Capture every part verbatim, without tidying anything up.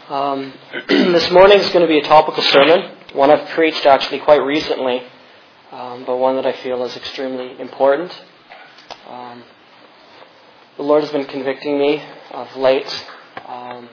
Um, this morning is going to be a topical sermon, one I've preached actually quite recently, um, but one that I feel is extremely important. Um, the Lord has been convicting me of late um,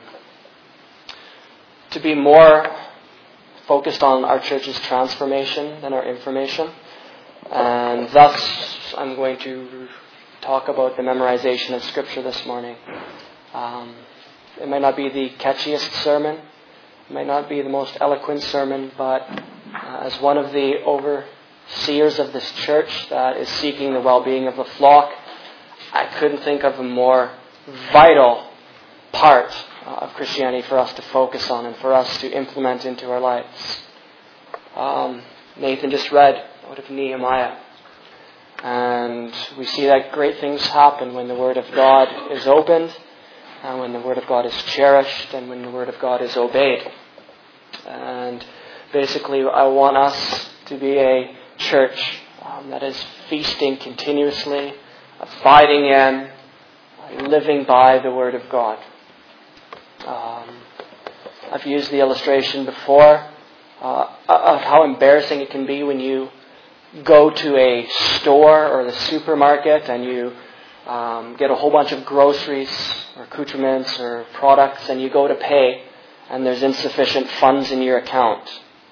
to be more focused on our church's transformation than our information, and thus I'm going to talk about the memorization of Scripture this morning. Um, It might not be the catchiest sermon. It might not be the most eloquent sermon, but uh, as one of the overseers of this church that is seeking the well-being of the flock, I couldn't think of a more vital part uh, of Christianity for us to focus on and for us to implement into our lives. Um, Nathan just read out of Nehemiah. And we see that great things happen when the Word of God is opened, and when the Word of God is cherished, and when the Word of God is obeyed. And basically, I want us to be a church um, that is feasting continuously, abiding in, living by the Word of God. Um, I've used the illustration before uh, of how embarrassing it can be when you go to a store or the supermarket and you Um, get a whole bunch of groceries or accoutrements or products, and you go to pay and there's insufficient funds in your account.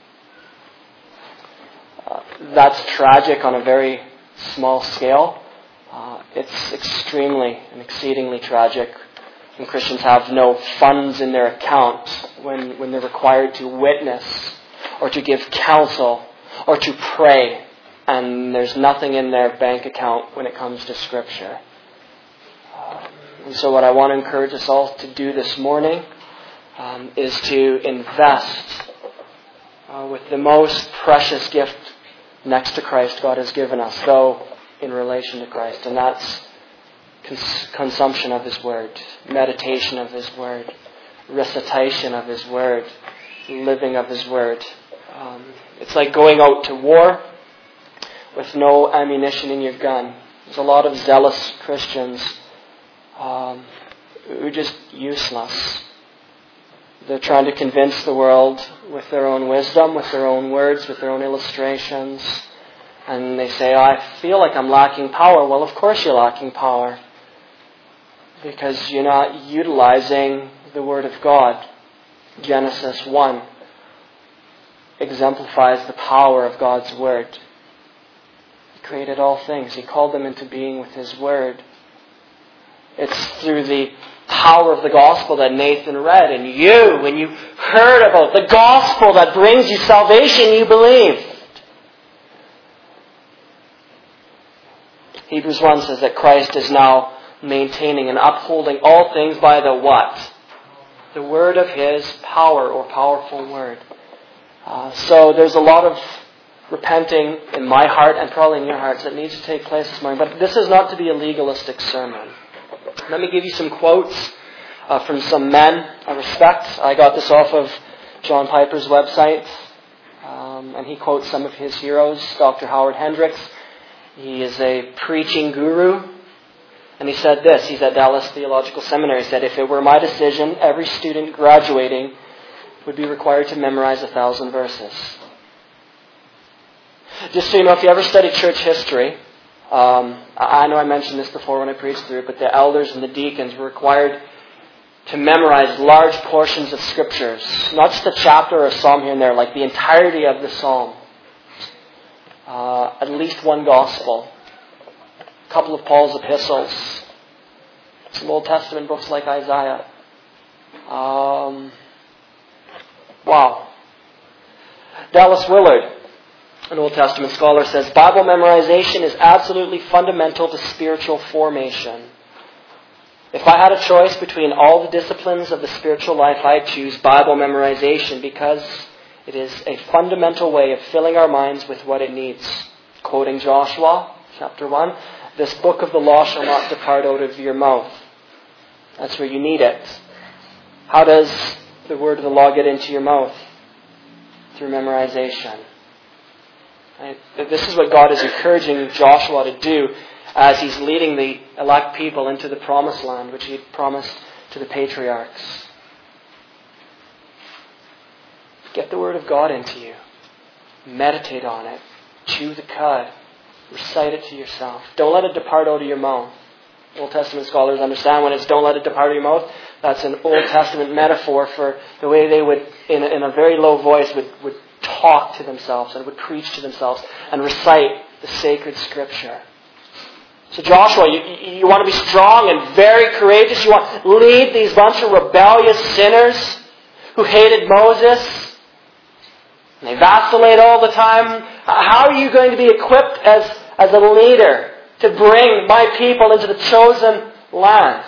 Uh, that's tragic on a very small scale. Uh, it's extremely and exceedingly tragic when Christians have no funds in their account, when, when they're required to witness or to give counsel or to pray, and there's nothing in their bank account when it comes to Scripture. And so what I want to encourage us all to do this morning um, is to invest uh, with the most precious gift next to Christ God has given us, though in relation to Christ. And that's cons- consumption of His Word, meditation of His Word, recitation of His Word, living of His Word. Um, it's like going out to war with no ammunition in your gun. There's a lot of zealous Christians Um, who are just useless. They're trying to convince the world with their own wisdom, with their own words, with their own illustrations. And they say, oh, I feel like I'm lacking power. Well, of course you're lacking power, because you're not utilizing the Word of God. Genesis one exemplifies the power of God's Word. He created all things. He called them into being with His Word. It's through the power of the gospel that Nathan read. And you, when you heard about the gospel that brings you salvation, you believed. Hebrews one says that Christ is now maintaining and upholding all things by the what? The word of His power, or powerful word. Uh, so there's a lot of repenting in my heart and probably in your hearts that needs to take place this morning. But this is not to be a legalistic sermon. Let me give you some quotes uh, from some men I respect. I got this off of John Piper's website. Um, and he quotes some of his heroes. Doctor Howard Hendricks. He is a preaching guru. And he said this. He's at Dallas Theological Seminary. He said, if it were my decision, every student graduating would be required to memorize a thousand verses. Just so you know, if you ever studied church history, Um, I know I mentioned this before when I preached through it, but the elders and the deacons were required to memorize large portions of Scriptures. Not just a chapter or a psalm here and there, like the entirety of the psalm. Uh, at least one gospel. A couple of Paul's epistles. Some Old Testament books like Isaiah. Um, wow. Dallas Willard, an Old Testament scholar, says, Bible memorization is absolutely fundamental to spiritual formation. If I had a choice between all the disciplines of the spiritual life, I'd choose Bible memorization because it is a fundamental way of filling our minds with what it needs. Quoting Joshua, chapter one, this book of the law shall not depart out of your mouth. That's where you need it. How does the word of the law get into your mouth? Through memorization. This is what God is encouraging Joshua to do as he's leading the elect people into the promised land, which He had promised to the patriarchs. Get the Word of God into you. Meditate on it. Chew the cud. Recite it to yourself. Don't let it depart out of your mouth. Old Testament scholars understand when it's don't let it depart out of your mouth. That's an Old Testament metaphor for the way they would, in a, in a very low voice, would, would talk to themselves and would preach to themselves and recite the sacred Scripture. So Joshua, you, you want to be strong and very courageous. You want to lead these bunch of rebellious sinners who hated Moses. And they vacillate all the time. How are you going to be equipped as, as a leader to bring my people into the chosen land?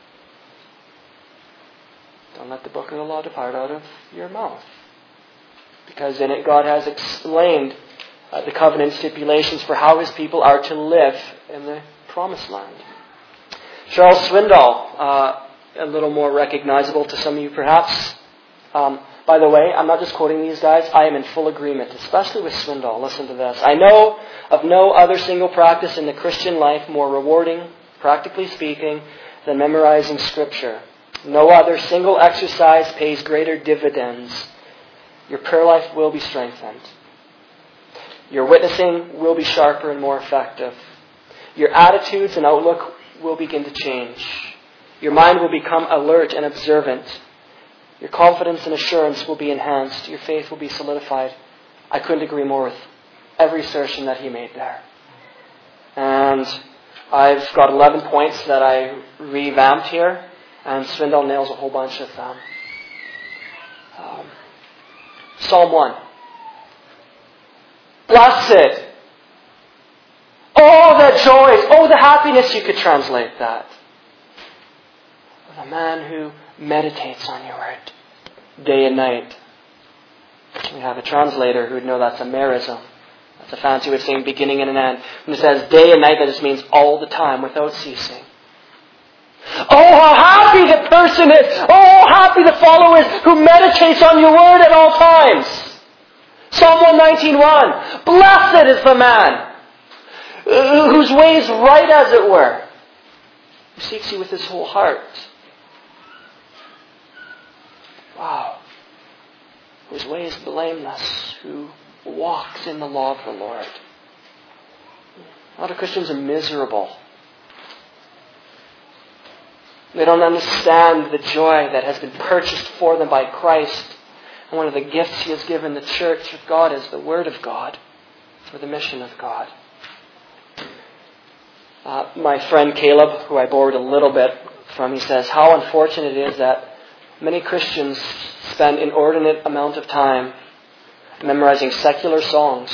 Don't let the book of the law depart out of your mouth. Because in it God has explained uh, the covenant stipulations for how His people are to live in the promised land. Charles Swindoll, uh, a little more recognizable to some of you perhaps. Um, by the way, I'm not just quoting these guys. I am in full agreement, especially with Swindoll. Listen to this. I know of no other single practice in the Christian life more rewarding, practically speaking, than memorizing Scripture. No other single exercise pays greater dividends. Your prayer life will be strengthened. Your witnessing will be sharper and more effective. Your attitudes and outlook will begin to change. Your mind will become alert and observant. Your confidence and assurance will be enhanced. Your faith will be solidified. I couldn't agree more with every assertion that he made there. And I've got eleven points that I revamped here, and Swindoll nails a whole bunch of them. Um, Psalm one. Blessed. Oh, the joys. Oh, the happiness, you could translate that. The man who meditates on your word day and night. We have a translator who would know that's a merism. That's a fancy way of saying beginning and an end. When it says day and night, that just means all the time, without ceasing. Oh, how happy the person is! Oh, how happy the follower is who meditates on your word at all times. Psalm one nineteen one. Blessed is the man whose way is right, as it were, who seeks you with his whole heart. Wow. Whose way is blameless, who walks in the law of the Lord. A lot of Christians are miserable. They don't understand the joy that has been purchased for them by Christ. And one of the gifts He has given the church of God is the Word of God for the mission of God. Uh, my friend Caleb, who I borrowed a little bit from, he says, how unfortunate it is that many Christians spend an inordinate amount of time memorizing secular songs.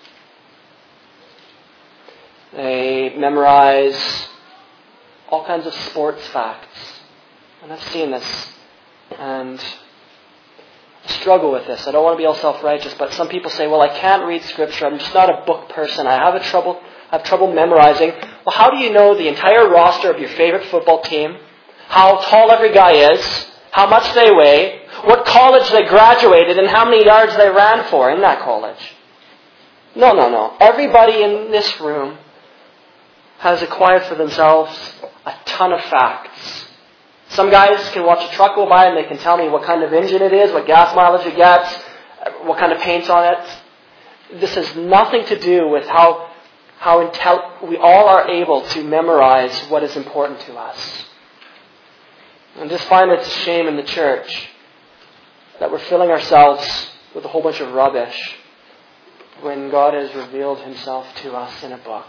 They memorize all kinds of sports facts. And I've seen this. And I struggle with this. I don't want to be all self-righteous, but some people say, well, I can't read Scripture. I'm just not a book person. I have a trouble I have trouble memorizing. Well, how do you know the entire roster of your favorite football team? How tall every guy is? How much they weigh? What college they graduated and how many yards they ran for in that college? No, no, no. Everybody in this room has acquired for themselves a ton of facts. Some guys can watch a truck go by and they can tell me what kind of engine it is, what gas mileage it gets, what kind of paint's on it. This has nothing to do with how how intel- we all are able to memorize what is important to us. And just find it's a shame in the church that we're filling ourselves with a whole bunch of rubbish when God has revealed Himself to us in a book.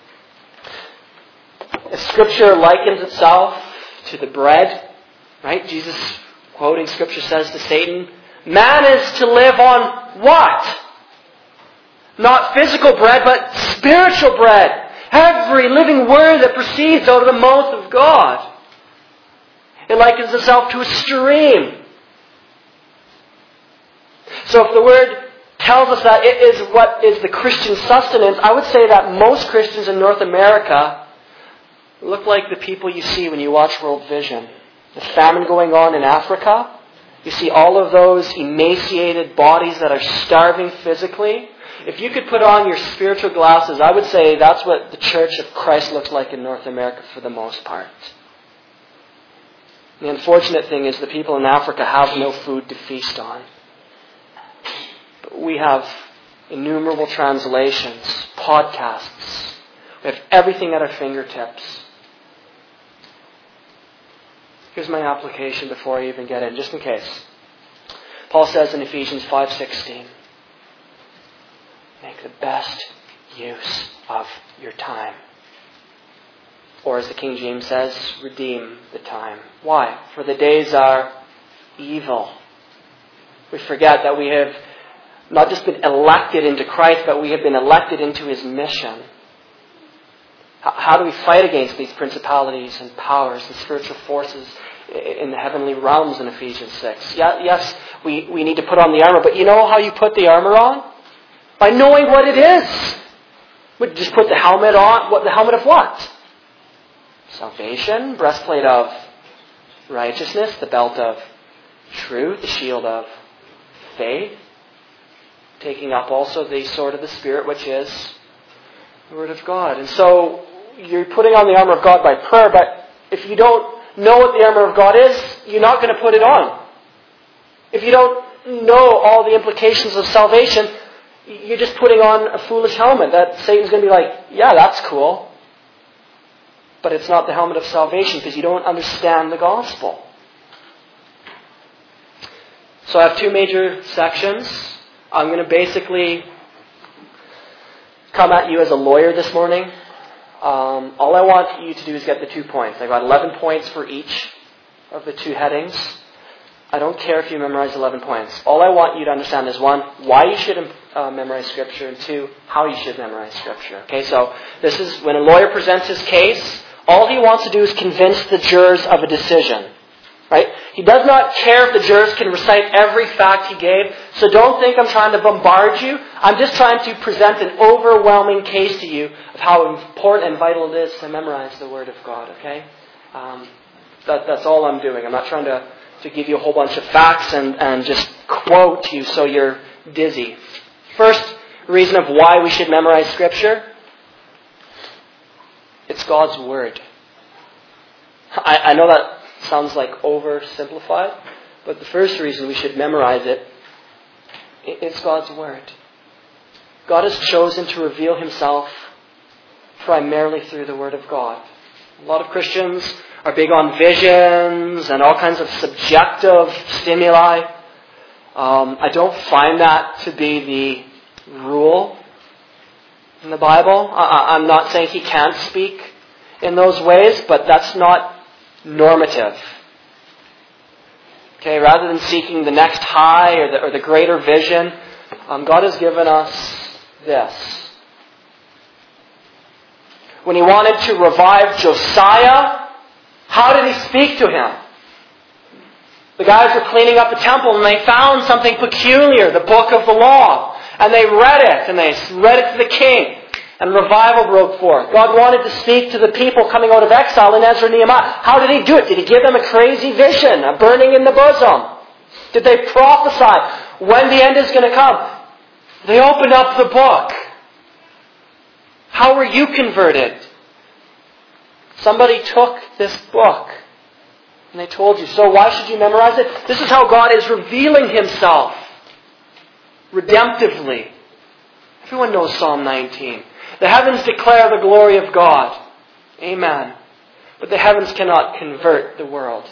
If Scripture likens itself to the bread, right? Jesus, quoting Scripture, says to Satan, man is to live on what? Not physical bread, but spiritual bread. Every living word that proceeds out of the mouth of God. It likens itself to a stream. So if the Word tells us that it is what is the Christian sustenance, I would say that most Christians in North America look like the people you see when you watch World Vision. The famine going on in Africa. You see all of those emaciated bodies that are starving physically. If you could put on your spiritual glasses, I would say that's what the Church of Christ looks like in North America for the most part. The unfortunate thing is the people in Africa have no food to feast on. we have innumerable translations, podcasts. We have everything at our fingertips. Here's my application before I even get in, just in case. Paul says in Ephesians five sixteen, make the best use of your time. Or as the King James says, redeem the time. Why? For the days are evil. We forget that we have not just been elected into Christ, but we have been elected into His mission. How do we fight against these principalities and powers and spiritual forces in the heavenly realms in Ephesians six? Yeah, yes, we, we need to put on the armor, but you know how you put the armor on? By knowing what it is. We just put the helmet on. What the helmet of what? Salvation, breastplate of righteousness, the belt of truth, the shield of faith, taking up also the sword of the Spirit, which is the Word of God. And so you're putting on the armor of God by prayer, but if you don't know what the armor of God is, you're not going to put it on. If you don't know all the implications of salvation, you're just putting on a foolish helmet that Satan's going to be like, yeah, that's cool. But it's not the helmet of salvation because you don't understand the gospel. So I have two major sections. I'm going to basically come at you as a lawyer this morning. Um, all I want you to do is get the two points. I've got eleven points for each of the two headings. I don't care if you memorize eleven points. All I want you to understand is, one, why you should uh, memorize Scripture, and two, how you should memorize Scripture. Okay, so this is when a lawyer presents his case, all he wants to do is convince the jurors of a decision. Right? He does not care if the jurors can recite every fact he gave. So don't think I'm trying to bombard you. I'm just trying to present an overwhelming case to you of how important and vital it is to memorize the Word of God. Okay? Um, that, that's all I'm doing. I'm not trying to, to give you a whole bunch of facts and, and just quote you so you're dizzy. First reason of why we should memorize Scripture. It's God's Word. I, I know that sounds like oversimplified, but the first reason we should memorize it, it's God's Word. God has chosen to reveal Himself primarily through the Word of God. A lot of Christians are big on visions and all kinds of subjective stimuli. Um, I don't find that to be the rule in the Bible. I, I'm not saying He can't speak in those ways, but that's not normative. Okay, rather than seeking the next high or the, or the greater vision, um, God has given us this. When He wanted to revive Josiah, how did He speak to him? The guys were cleaning up the temple and they found something peculiar, the book of the law. And they read it, and they read it to the king. And revival broke forth. God wanted to speak to the people coming out of exile in Ezra and Nehemiah. How did He do it? Did He give them a crazy vision, a burning in the bosom? Did they prophesy when the end is going to come? They opened up the book. How were you converted? Somebody took this book and they told you. So why should you memorize it? This is how God is revealing Himself redemptively. Everyone knows Psalm nineteen. The heavens declare the glory of God. Amen. But the heavens cannot convert the world.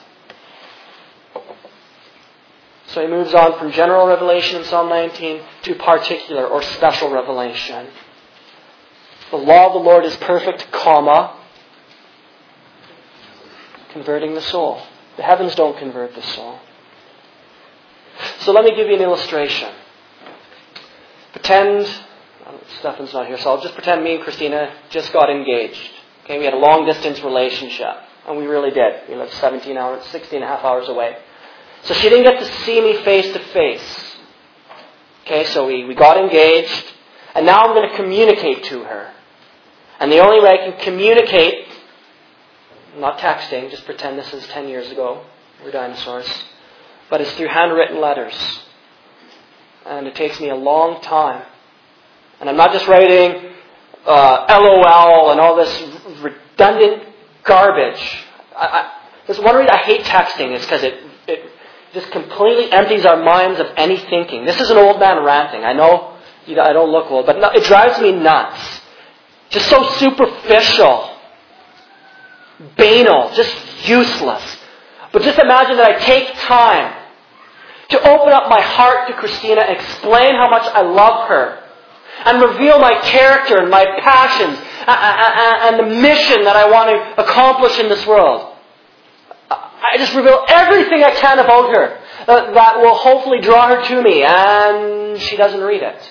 So he moves on from general revelation in Psalm nineteen to particular or special revelation. The law of the Lord is perfect, comma, converting the soul. The heavens don't convert the soul. So let me give you an illustration. Pretend... Stefan's not here, so I'll just pretend me and Christina just got engaged. Okay, we had a long distance relationship. And we really did. We lived seventeen hours, sixteen and a half hours away. So she didn't get to see me face to face. Okay, so we, we got engaged. And now I'm going to communicate to her. And the only way I can communicate, I'm not texting, just pretend this is ten years ago. We're dinosaurs. But it's through handwritten letters. And it takes me a long time. And I'm not just writing uh, L O L and all this redundant garbage. I, I, there's one reason I hate texting is because it, it just completely empties our minds of any thinking. This is an old man ranting. I know you, I don't look old, but no, it drives me nuts. Just so superficial. Banal. Just useless. But just imagine that I take time to open up my heart to Christina and explain how much I love her. And reveal my character and my passions and the mission that I want to accomplish in this world. I just reveal everything I can about her that will hopefully draw her to me, and she doesn't read it.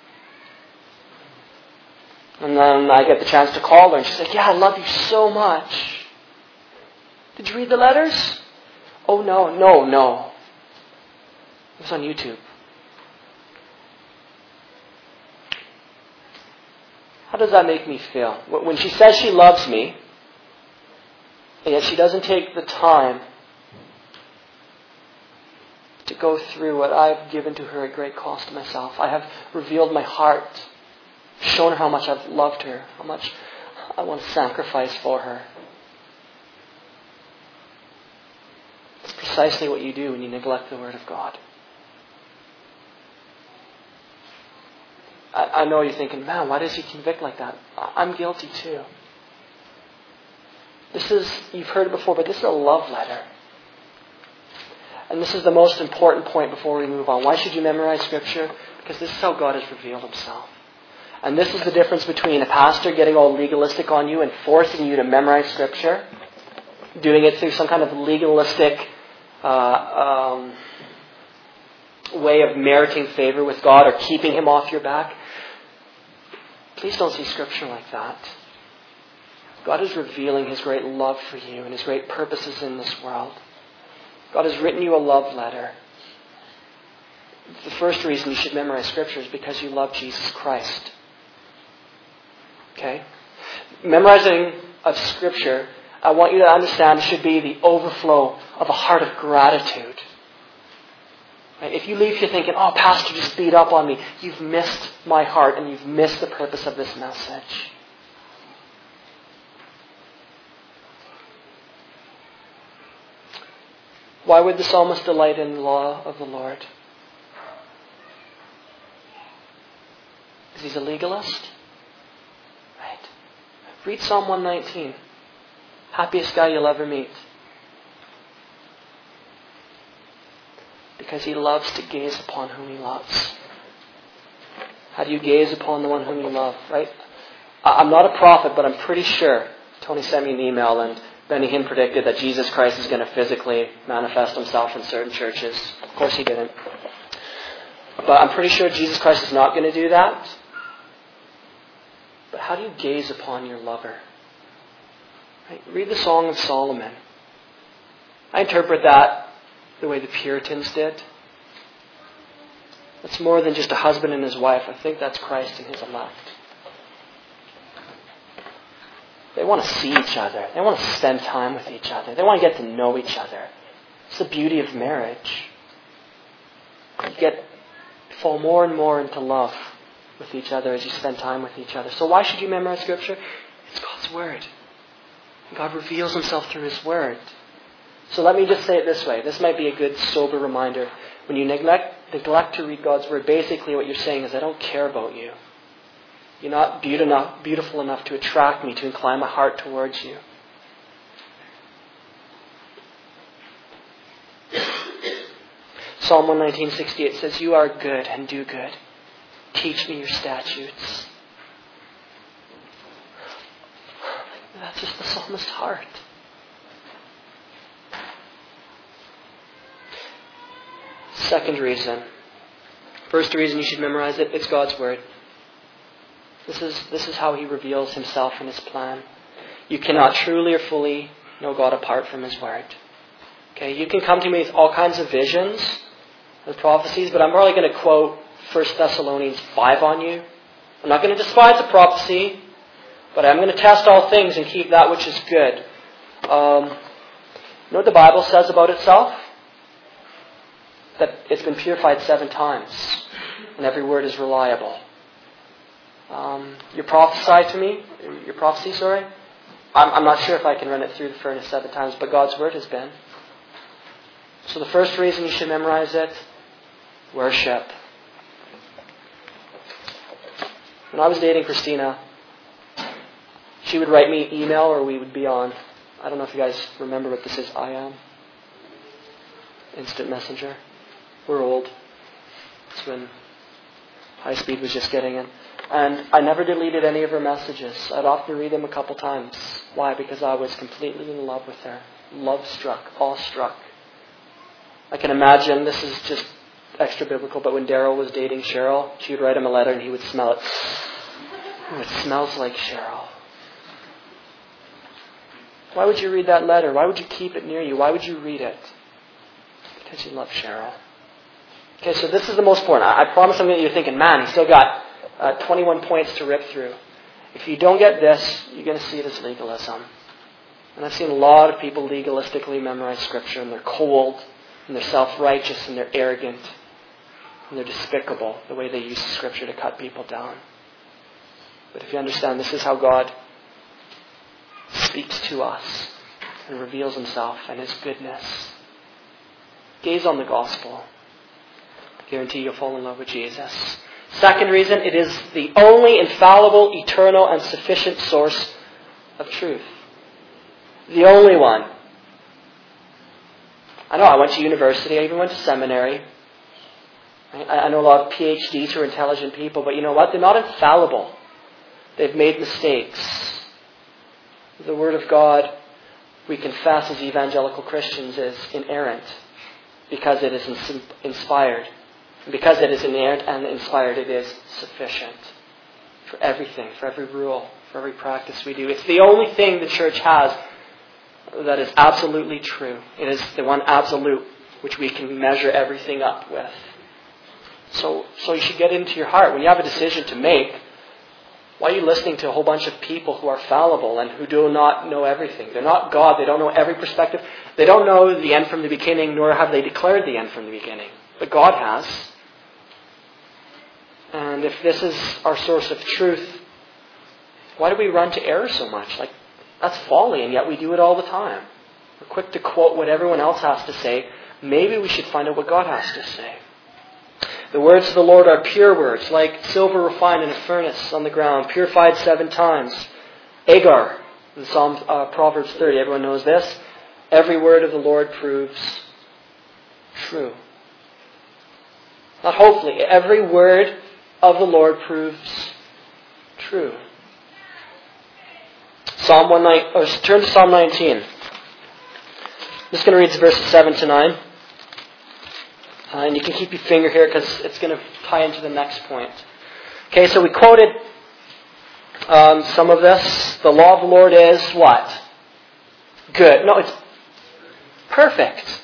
And then I get the chance to call her, and she's like, yeah, I love you so much. Did you read the letters? Oh, no, no, no. It was on YouTube. How does that make me feel? When she says she loves me, and yet she doesn't take the time to go through what I've given to her at great cost to myself. I have revealed my heart, shown her how much I've loved her, how much I want to sacrifice for her. It's precisely what you do when you neglect the Word of God. I, I know you're thinking, man, why does he convict like that? I'm guilty too. This is, you've heard it before, but this is a love letter. And this is the most important point before we move on. Why should you memorize Scripture? Because this is how God has revealed Himself. And this is the difference between a pastor getting all legalistic on you and forcing you to memorize Scripture, doing it through some kind of legalistic uh, um, way of meriting favor with God or keeping Him off your back. Please don't see Scripture like that. God is revealing His great love for you and His great purposes in this world. God has written you a love letter. The first reason you should memorize Scripture is because you love Jesus Christ. Okay? Memorizing of Scripture, I want you to understand, should be the overflow of a heart of gratitude. Right? If you leave here thinking, oh, Pastor just beat up on me, you've missed my heart and you've missed the purpose of this message. Why would the psalmist delight in the law of the Lord? Because he's a legalist? Right. Read Psalm one nineteen. Happiest guy you'll ever meet. Because he loves to gaze upon whom he loves. How do you gaze upon the one whom you love? Right? I'm not a prophet, but I'm pretty sure. Tony sent me an email and Benny Hinn predicted that Jesus Christ is going to physically manifest Himself in certain churches. Of course He didn't. But I'm pretty sure Jesus Christ is not going to do that. But how do you gaze upon your lover? Right? Read the Song of Solomon. I interpret that the way the Puritans did. It's more than just a husband and his wife. I think that's Christ and His elect. They want to see each other. They want to spend time with each other. They want to get to know each other. It's the beauty of marriage. You get fall more and more into love with each other as you spend time with each other. So why should you memorize Scripture? It's God's Word. God reveals Himself through His Word. So let me just say it this way. This might be a good sober reminder. When you neglect, neglect to read God's Word, basically what you're saying is, I don't care about you. You're not beautiful enough to attract me, to incline my heart towards you. Psalm one nineteen sixty-eight says, you are good and do good. Teach me your statutes. That's just the psalmist's heart. Second reason. First reason you should memorize it, it's God's Word. This is, this is how He reveals Himself in His plan. You cannot truly or fully know God apart from His Word. Okay, you can come to me with all kinds of visions and prophecies, but I'm probably going to quote First Thessalonians five on you. I'm not going to despise a prophecy, but I'm going to test all things and keep that which is good. Um, you know what the Bible says about itself? That it's been purified seven times, and every word is reliable. Um, you prophesy to me, your prophecy, sorry. I'm, I'm not sure if I can run it through the furnace seven times, but God's Word has been. So the first reason you should memorize it, worship. When I was dating Christina, she would write me an email or we would be on, I don't know if you guys remember what this is, I am. Instant Messenger. We're old. It's when high speed was just getting in. And I never deleted any of her messages. I'd often read them a couple times. Why? Because I was completely in love with her. Love struck, awestruck. I can imagine, this is just extra biblical, but when Daryl was dating Cheryl, she would write him a letter and he would smell it. Ooh, it smells like Cheryl. Why would you read that letter? Why would you keep it near you? Why would you read it? Because you love Cheryl. Okay, so this is the most important. I, I promise I'm going to, you're thinking, man, he's still got uh, twenty-one points to rip through. If you don't get this, you're going to see it as legalism. And I've seen a lot of people legalistically memorize Scripture, and they're cold, and they're self-righteous, and they're arrogant, and they're despicable, the way they use Scripture to cut people down. But if you understand, this is how God speaks to us and reveals Himself and His goodness. Gaze on the gospel. I guarantee you'll fall in love with Jesus. Second reason, it is the only infallible, eternal, and sufficient source of truth. The only one. I know I went to university, I even went to seminary. I know a lot of P H Ds who are intelligent people, but you know what? They're not infallible. They've made mistakes. The Word of God, we confess as evangelical Christians, is inerrant because it is inspired. And because it is inerrant and inspired, it is sufficient for everything, for every rule, for every practice we do. It's the only thing the church has that is absolutely true. It is the one absolute which we can measure everything up with. So, so you should get into your heart. When you have a decision to make, why are you listening to a whole bunch of people who are fallible and who do not know everything? They're not God. They don't know every perspective. They don't know the end from the beginning, nor have they declared the end from the beginning. But God has. And if this is our source of truth, why do we run to error so much? Like, that's folly, and yet we do it all the time. We're quick to quote what everyone else has to say. Maybe we should find out what God has to say. The words of the Lord are pure words, like silver refined in a furnace on the ground, purified seven times. Agar, in Psalm uh, Proverbs thirty, everyone knows this. Every word of the Lord proves true. Not hopefully, every word of the Lord proves true. Psalm one nine, or turn to Psalm nineteen. I'm just going to read verses seven to nine. Uh, and you can keep your finger here because it's going to tie into the next point. Okay, so we quoted um, some of this. The law of the Lord is what? Good. No, it's perfect.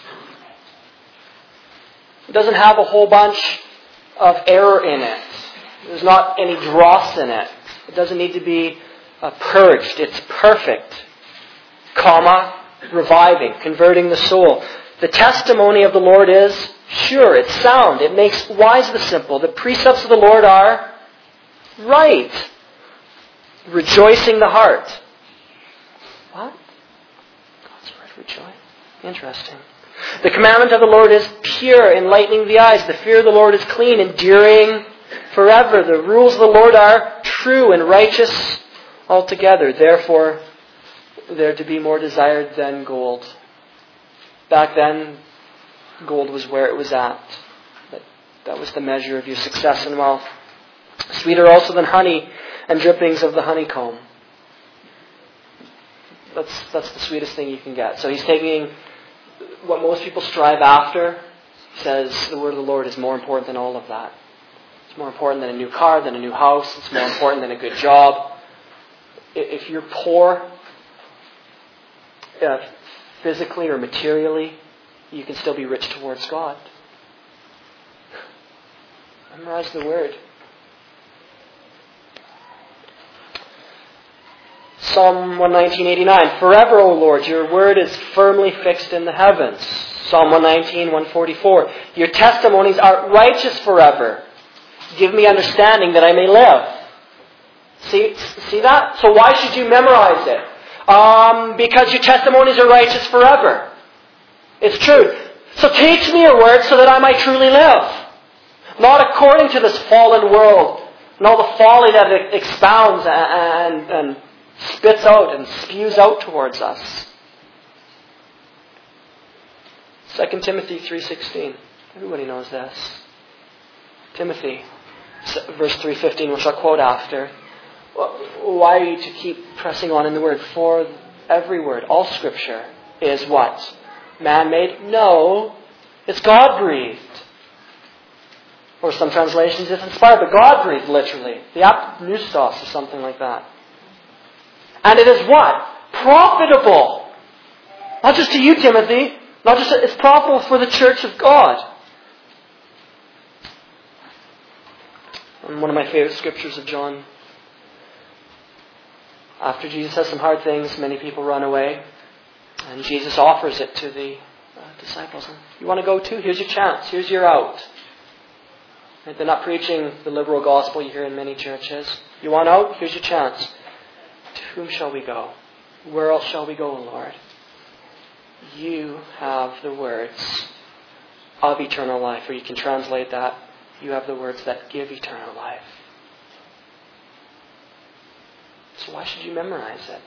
It doesn't have a whole bunch of error in it. There's not any dross in it. It doesn't need to be uh, purged. It's perfect. Comma, reviving, converting the soul. The testimony of the Lord is pure, it's sound, it makes wise the simple. The precepts of the Lord are right, rejoicing the heart. What? God's word, rejoice. Interesting. The commandment of the Lord is pure, enlightening the eyes. The fear of the Lord is clean, enduring forever. The rules of the Lord are true and righteous altogether. Therefore, they're to be more desired than gold. Back then, gold was where it was at. That, that was the measure of your success and wealth. Sweeter also than honey and drippings of the honeycomb. That's, that's the sweetest thing you can get. So he's taking what most people strive after. He says the word of the Lord is more important than all of that. It's more important than a new car, than a new house. It's more important than a good job. If you're poor, uh, physically or materially, you can still be rich towards God. Memorize the word. Psalm one nineteen, eighty-nine. Forever, O Lord, your word is firmly fixed in the heavens. Psalm one nineteen, one forty-four. Your testimonies are righteous forever. Give me understanding that I may live. See, see that? So why should you memorize it? Um, because your testimonies are righteous forever. It's true. So teach me your word so that I might truly live. Not according to this fallen world and all the folly that it expounds and, and, and spits out and spews out towards us. Second Timothy three sixteen. Everybody knows this. Timothy, verse three fifteen, which I'll quote after. Why are you to keep pressing on in the word? For every word, all Scripture, is what? Man-made? No, it's God-breathed. Or some translations, it's inspired, but God-breathed, literally. The apneustos or something like that. And it is what? Profitable. Not just to you, Timothy. Not just, it's profitable for the church of God. And one of my favorite scriptures of John. After Jesus says some hard things, many people run away. And Jesus offers it to the uh, disciples. You want to go too? Here's your chance. Here's your out. Right? They're not preaching the liberal gospel you hear in many churches. You want out? Here's your chance. To whom shall we go? Where else shall we go, Lord? You have the words of eternal life. Or you can translate that. You have the words that give eternal life. So why should you memorize it?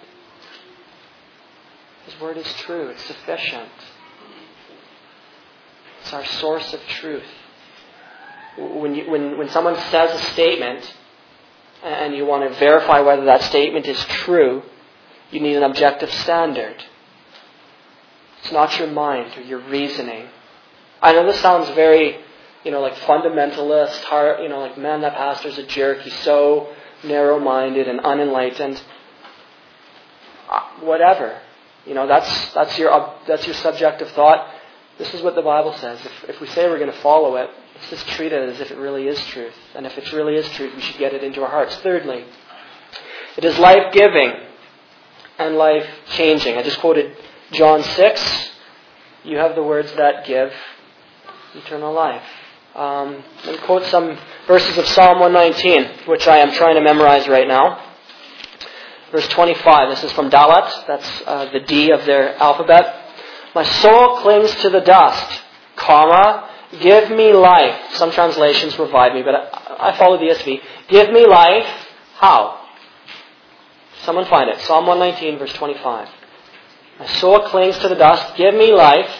His word is true. It's sufficient. It's our source of truth. When, you, when, when someone says a statement and you want to verify whether that statement is true, you need an objective standard. It's not your mind or your reasoning. I know this sounds very, you know, like fundamentalist, hard, you know, like, man, that pastor's a jerk. He's so narrow-minded and unenlightened. Uh, whatever. You know, that's that's your that's your subjective thought. This is what the Bible says. If, if we say we're going to follow it, let's just treat it as if it really is truth. And if it really is truth, we should get it into our hearts. Thirdly, it is life-giving and life-changing. I just quoted John six. You have the words that give eternal life. Um, let me quote some verses of Psalm one nineteen, which I am trying to memorize right now. Verse twenty-five. This is from Dalet. That's uh, the D of their alphabet. My soul clings to the dust, comma, give me life. Some translations revive me, but I, I follow the E S V. Give me life. How? Someone find it. Psalm one nineteen, verse twenty-five. My soul clings to the dust. Give me life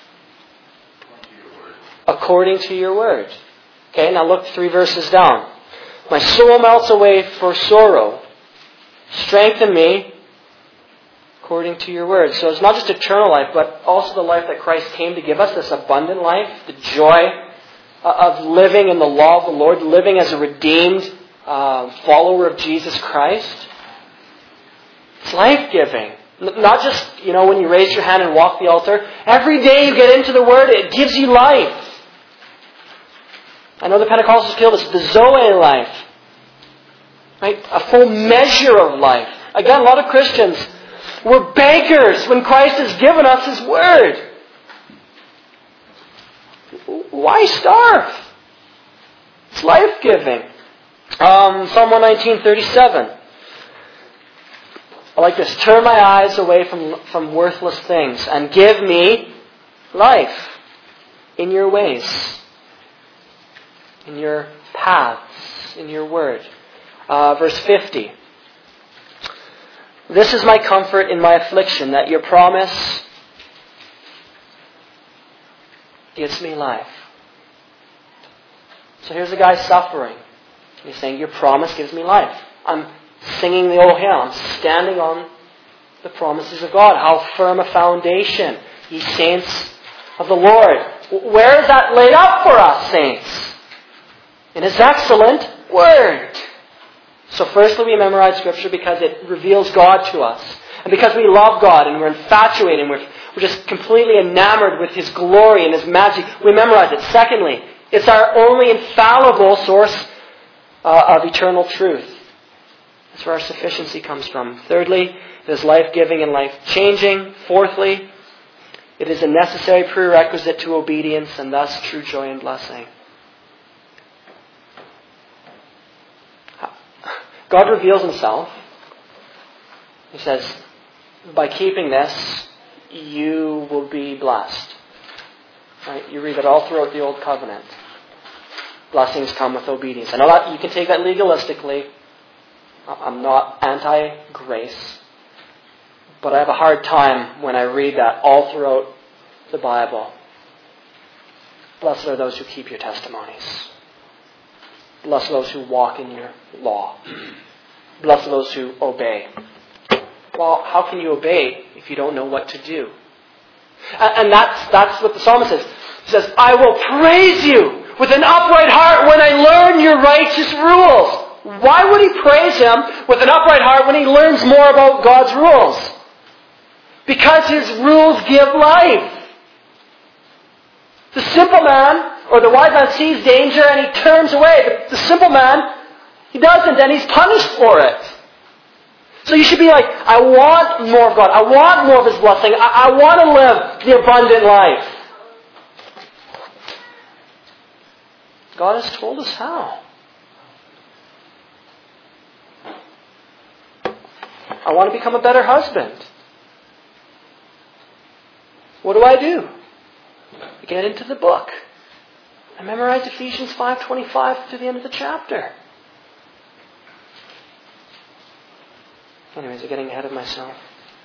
according to your word. Okay, now look three verses down. My soul melts away for sorrow. Strengthen me according to your word. So it's not just eternal life, but also the life that Christ came to give us, this abundant life, the joy of living in the law of the Lord, living as a redeemed uh, follower of Jesus Christ. It's life-giving. Not just, you know, when you raise your hand and walk the altar. Every day you get into the Word, it gives you life. I know the Pentecostals feel this, the Zoe life. Right? A full measure of life. Again, a lot of Christians, we're beggars when Christ has given us His Word. Why starve? It's life-giving. Um, Psalm one nineteen, thirty-seven. I like this. Turn my eyes away from, from worthless things and give me life in your ways, in your paths, in your word. Uh, verse fifty. This is my comfort in my affliction, that your promise gives me life. So here's a guy suffering. He's saying, your promise gives me life. I'm singing the old hymn. I'm standing on the promises of God. How firm a foundation, ye saints of the Lord. Where is that laid up for us, saints? In His excellent Word. So firstly, we memorize Scripture because it reveals God to us. And because we love God and we're infatuated and we're, we're just completely enamored with His glory and His majesty, we memorize it. Secondly, it's our only infallible source uh, of eternal truth. That's where our sufficiency comes from. Thirdly, it is life-giving and life-changing. Fourthly, it is a necessary prerequisite to obedience and thus true joy and blessing. God reveals Himself. He says, by keeping this, you will be blessed. Right? You read that all throughout the Old Covenant. Blessings come with obedience. I know that you can take that legalistically. I'm not anti-grace. But I have a hard time when I read that all throughout the Bible. Blessed are those who keep your testimonies. Blessed are those who walk in your law. Blessed are those who obey. Well, how can you obey if you don't know what to do? And that's, that's what the psalmist says. He says, I will praise you with an upright heart when I learn your righteous rules. Why would he praise him with an upright heart when he learns more about God's rules? Because his rules give life. The simple man, or the wise man, sees danger and he turns away. The, the simple man, he doesn't, and he's punished for it. So you should be like, I want more of God. I want more of His blessing. I, I want to live the abundant life. God has told us how. I want to become a better husband. What do I do? I get into the book. I memorize Ephesians five twenty-five to the end of the chapter. Anyways, I'm getting ahead of myself.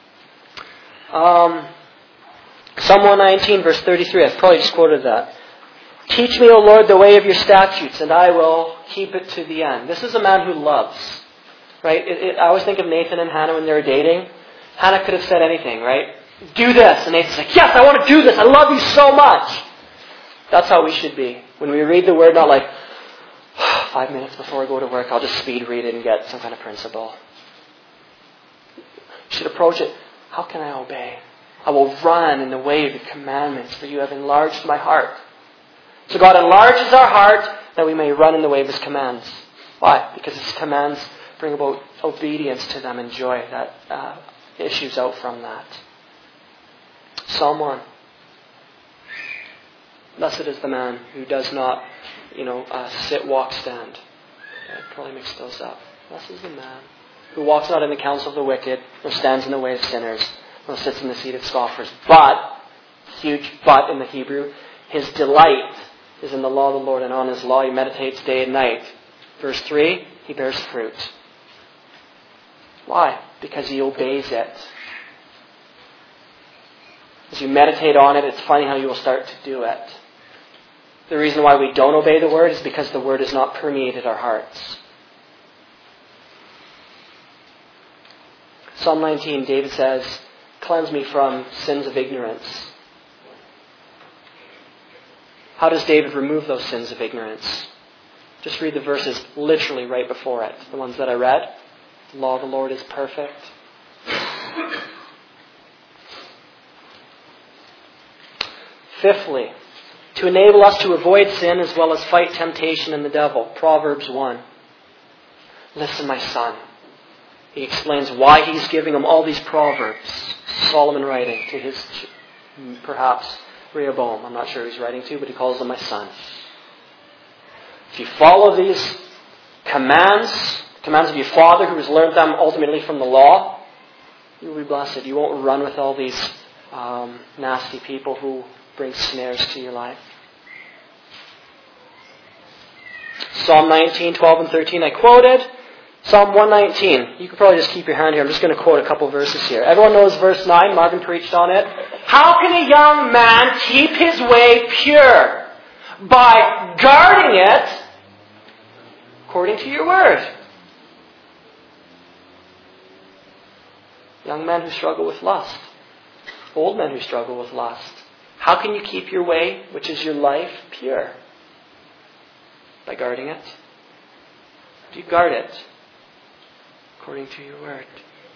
Um, Psalm one nineteen, verse thirty-three. I've probably just quoted that. Teach me, O Lord, the way of your statutes, and I will keep it to the end. This is a man who loves. Right? It, it, I always think of Nathan and Hannah when they were dating. Hannah could have said anything, right? Do this. And Nathan's like, yes, I want to do this. I love you so much. That's how we should be. When we read the Word, not like, five minutes before I go to work, I'll just speed read it and get some kind of principle. You should approach it, how can I obey? I will run in the way of your commandments, for you have enlarged my heart. So God enlarges our heart that we may run in the way of His commands. Why? Because His commands bring about obedience to them and joy that uh, issues out from that. Psalm one. Blessed is the man who does not, you know, uh, sit, walk, stand. I probably mixed those up. Blessed is the man who walks not in the counsel of the wicked, nor stands in the way of sinners, nor sits in the seat of scoffers. But, huge but in the Hebrew, his delight is in the law of the Lord, and on His law he meditates day and night. Verse three, he bears fruit. Why? Because he obeys it. As you meditate on it, it's funny how you will start to do it. The reason why we don't obey the Word is because the Word has not permeated our hearts. Psalm nineteen, David says, cleanse me from sins of ignorance. How does David remove those sins of ignorance? Just read the verses literally right before it. The ones that I read. The law of the Lord is perfect. Fifthly, to enable us to avoid sin as well as fight temptation and the devil. Proverbs one. Listen, my son. He explains why he's giving him all these proverbs. Solomon writing to his, perhaps, Rehoboam. I'm not sure who he's writing to, but he calls him my son. If you follow these commands, commands of your father who has learned them ultimately from the law, you will be blessed. You won't run with all these um, nasty people who bring snares to your life. Psalm nineteen, twelve and thirteen I quoted. Psalm one nineteen. You could probably just keep your hand here. I'm just going to quote a couple verses here. Everyone knows verse nine. Marvin preached on it. How can a young man keep his way pure? By guarding it according to your word. Young men who struggle with lust. Old men who struggle with lust. How can you keep your way, which is your life, pure? By guarding it. Do you guard it according to your word?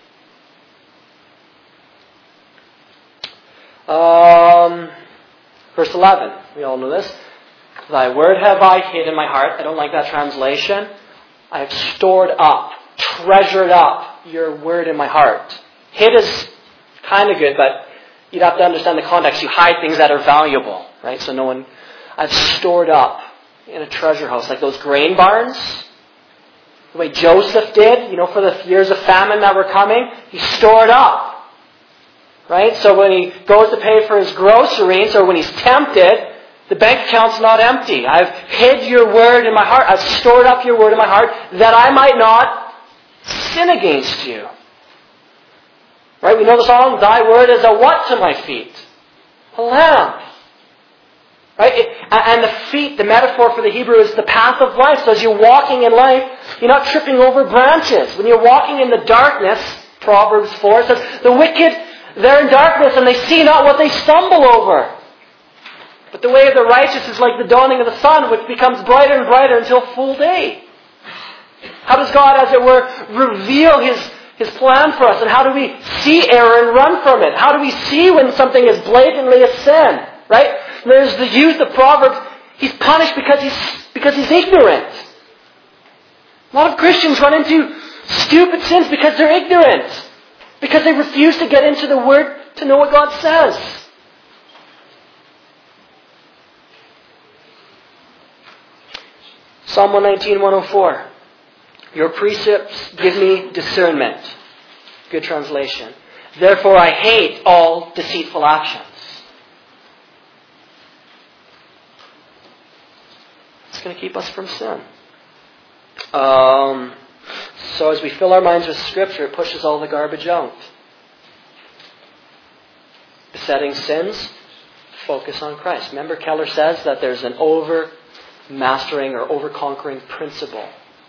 Um, verse eleven. We all know this. Thy word have I hid in my heart. I don't like that translation. I have stored up, treasured up your word in my heart. Hid is kind of good, but you'd have to understand the context. You hide things that are valuable, right? So no one... I've stored up in a treasure house, like those grain barns. The way Joseph did, you know, for the years of famine that were coming, he stored up. Right? So when he goes to pay for his groceries, or when he's tempted, The bank account's not empty. I've hid your word in my heart. I've stored up your word in my heart that I might not sin against you. Right? We know the song, thy word is a what to my feet? A lamp. Right? It, and the feet, the metaphor for the Hebrew is the path of life. So as you're walking in life, you're not tripping over branches. When you're walking in the darkness, Proverbs four says, the wicked, they're in darkness and they see not what they stumble over. But the way of the righteous is like the dawning of the sun, which becomes brighter and brighter until full day. How does God, as it were, reveal His, His plan for us? And how do we see error and run from it? How do we see when something is blatantly a sin? Right? There's the youth of Proverbs. He's punished because he's, because he's ignorant. A lot of Christians run into stupid sins because they're ignorant. Because they refuse to get into the Word to know what God says. Psalm one nineteen, one oh four. Your precepts give me discernment. Good translation. Therefore I hate all deceitful actions. It's going to keep us from sin. Um, so as we fill our minds with Scripture, it pushes all the garbage out. Besetting sins, focus on Christ. Remember, Keller says that there's an over-mastering or over-conquering principle.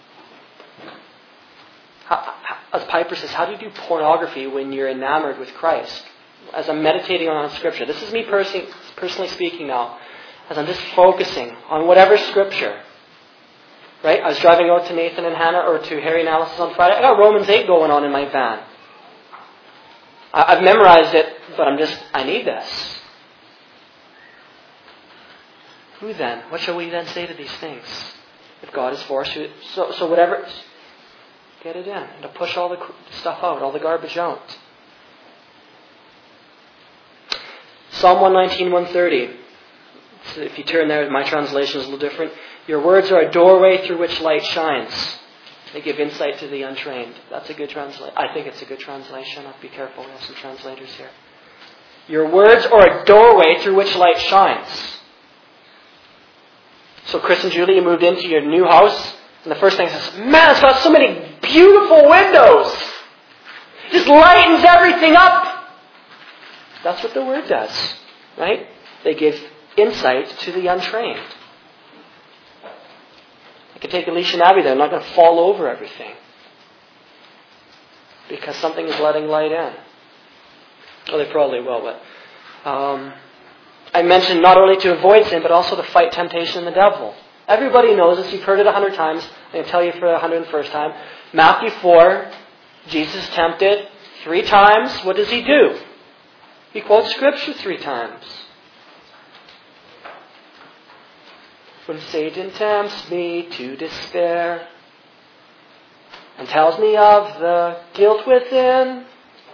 How, how, as Piper says, how do you do pornography when you're enamored with Christ? As I'm meditating on Scripture, this is me personally, personally speaking now, as I'm just focusing on whatever Scripture. Right? I was driving out to Nathan and Hannah, or to Harry Analysis on Friday. I got Romans eight going on in my van. I, I've memorized it, but I'm just, I need this. Who then? What shall we then say to these things? If God is for us, so, so whatever, get it in. And to push all the stuff out, all the garbage out. Psalm one nineteen, one thirty. So if you turn there, my translation is a little different. Your words are a doorway through which light shines. They give insight to the untrained. That's a good translation. I think it's a good translation. I'll be careful. We have some translators here. Your words are a doorway through which light shines. So Chris and Julie, you moved into your new house, and the first thing is, man, it's got so many beautiful windows. It just lightens everything up. That's what the Word does, right? They give insight to the untrained. I could take Alicia and Abby there. I'm not going to fall over everything. Because something is letting light in. Well, they probably will, but... Um, I mentioned not only to avoid sin, but also to fight temptation and the devil. Everybody knows this. You've heard it a hundred times. I'm going to tell you for the hundred and first time. Matthew four, Jesus tempted three times. What does He do? He quotes Scripture three times. When Satan tempts me to despair and tells me of the guilt within,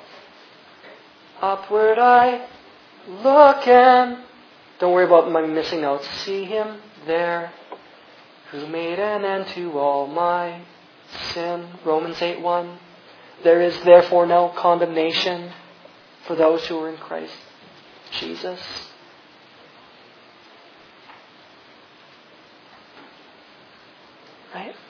upward I look and don't worry about my missing notes. See Him there who made an end to all my sin. Romans eight one. There is therefore no condemnation for those who are in Christ Jesus. Right?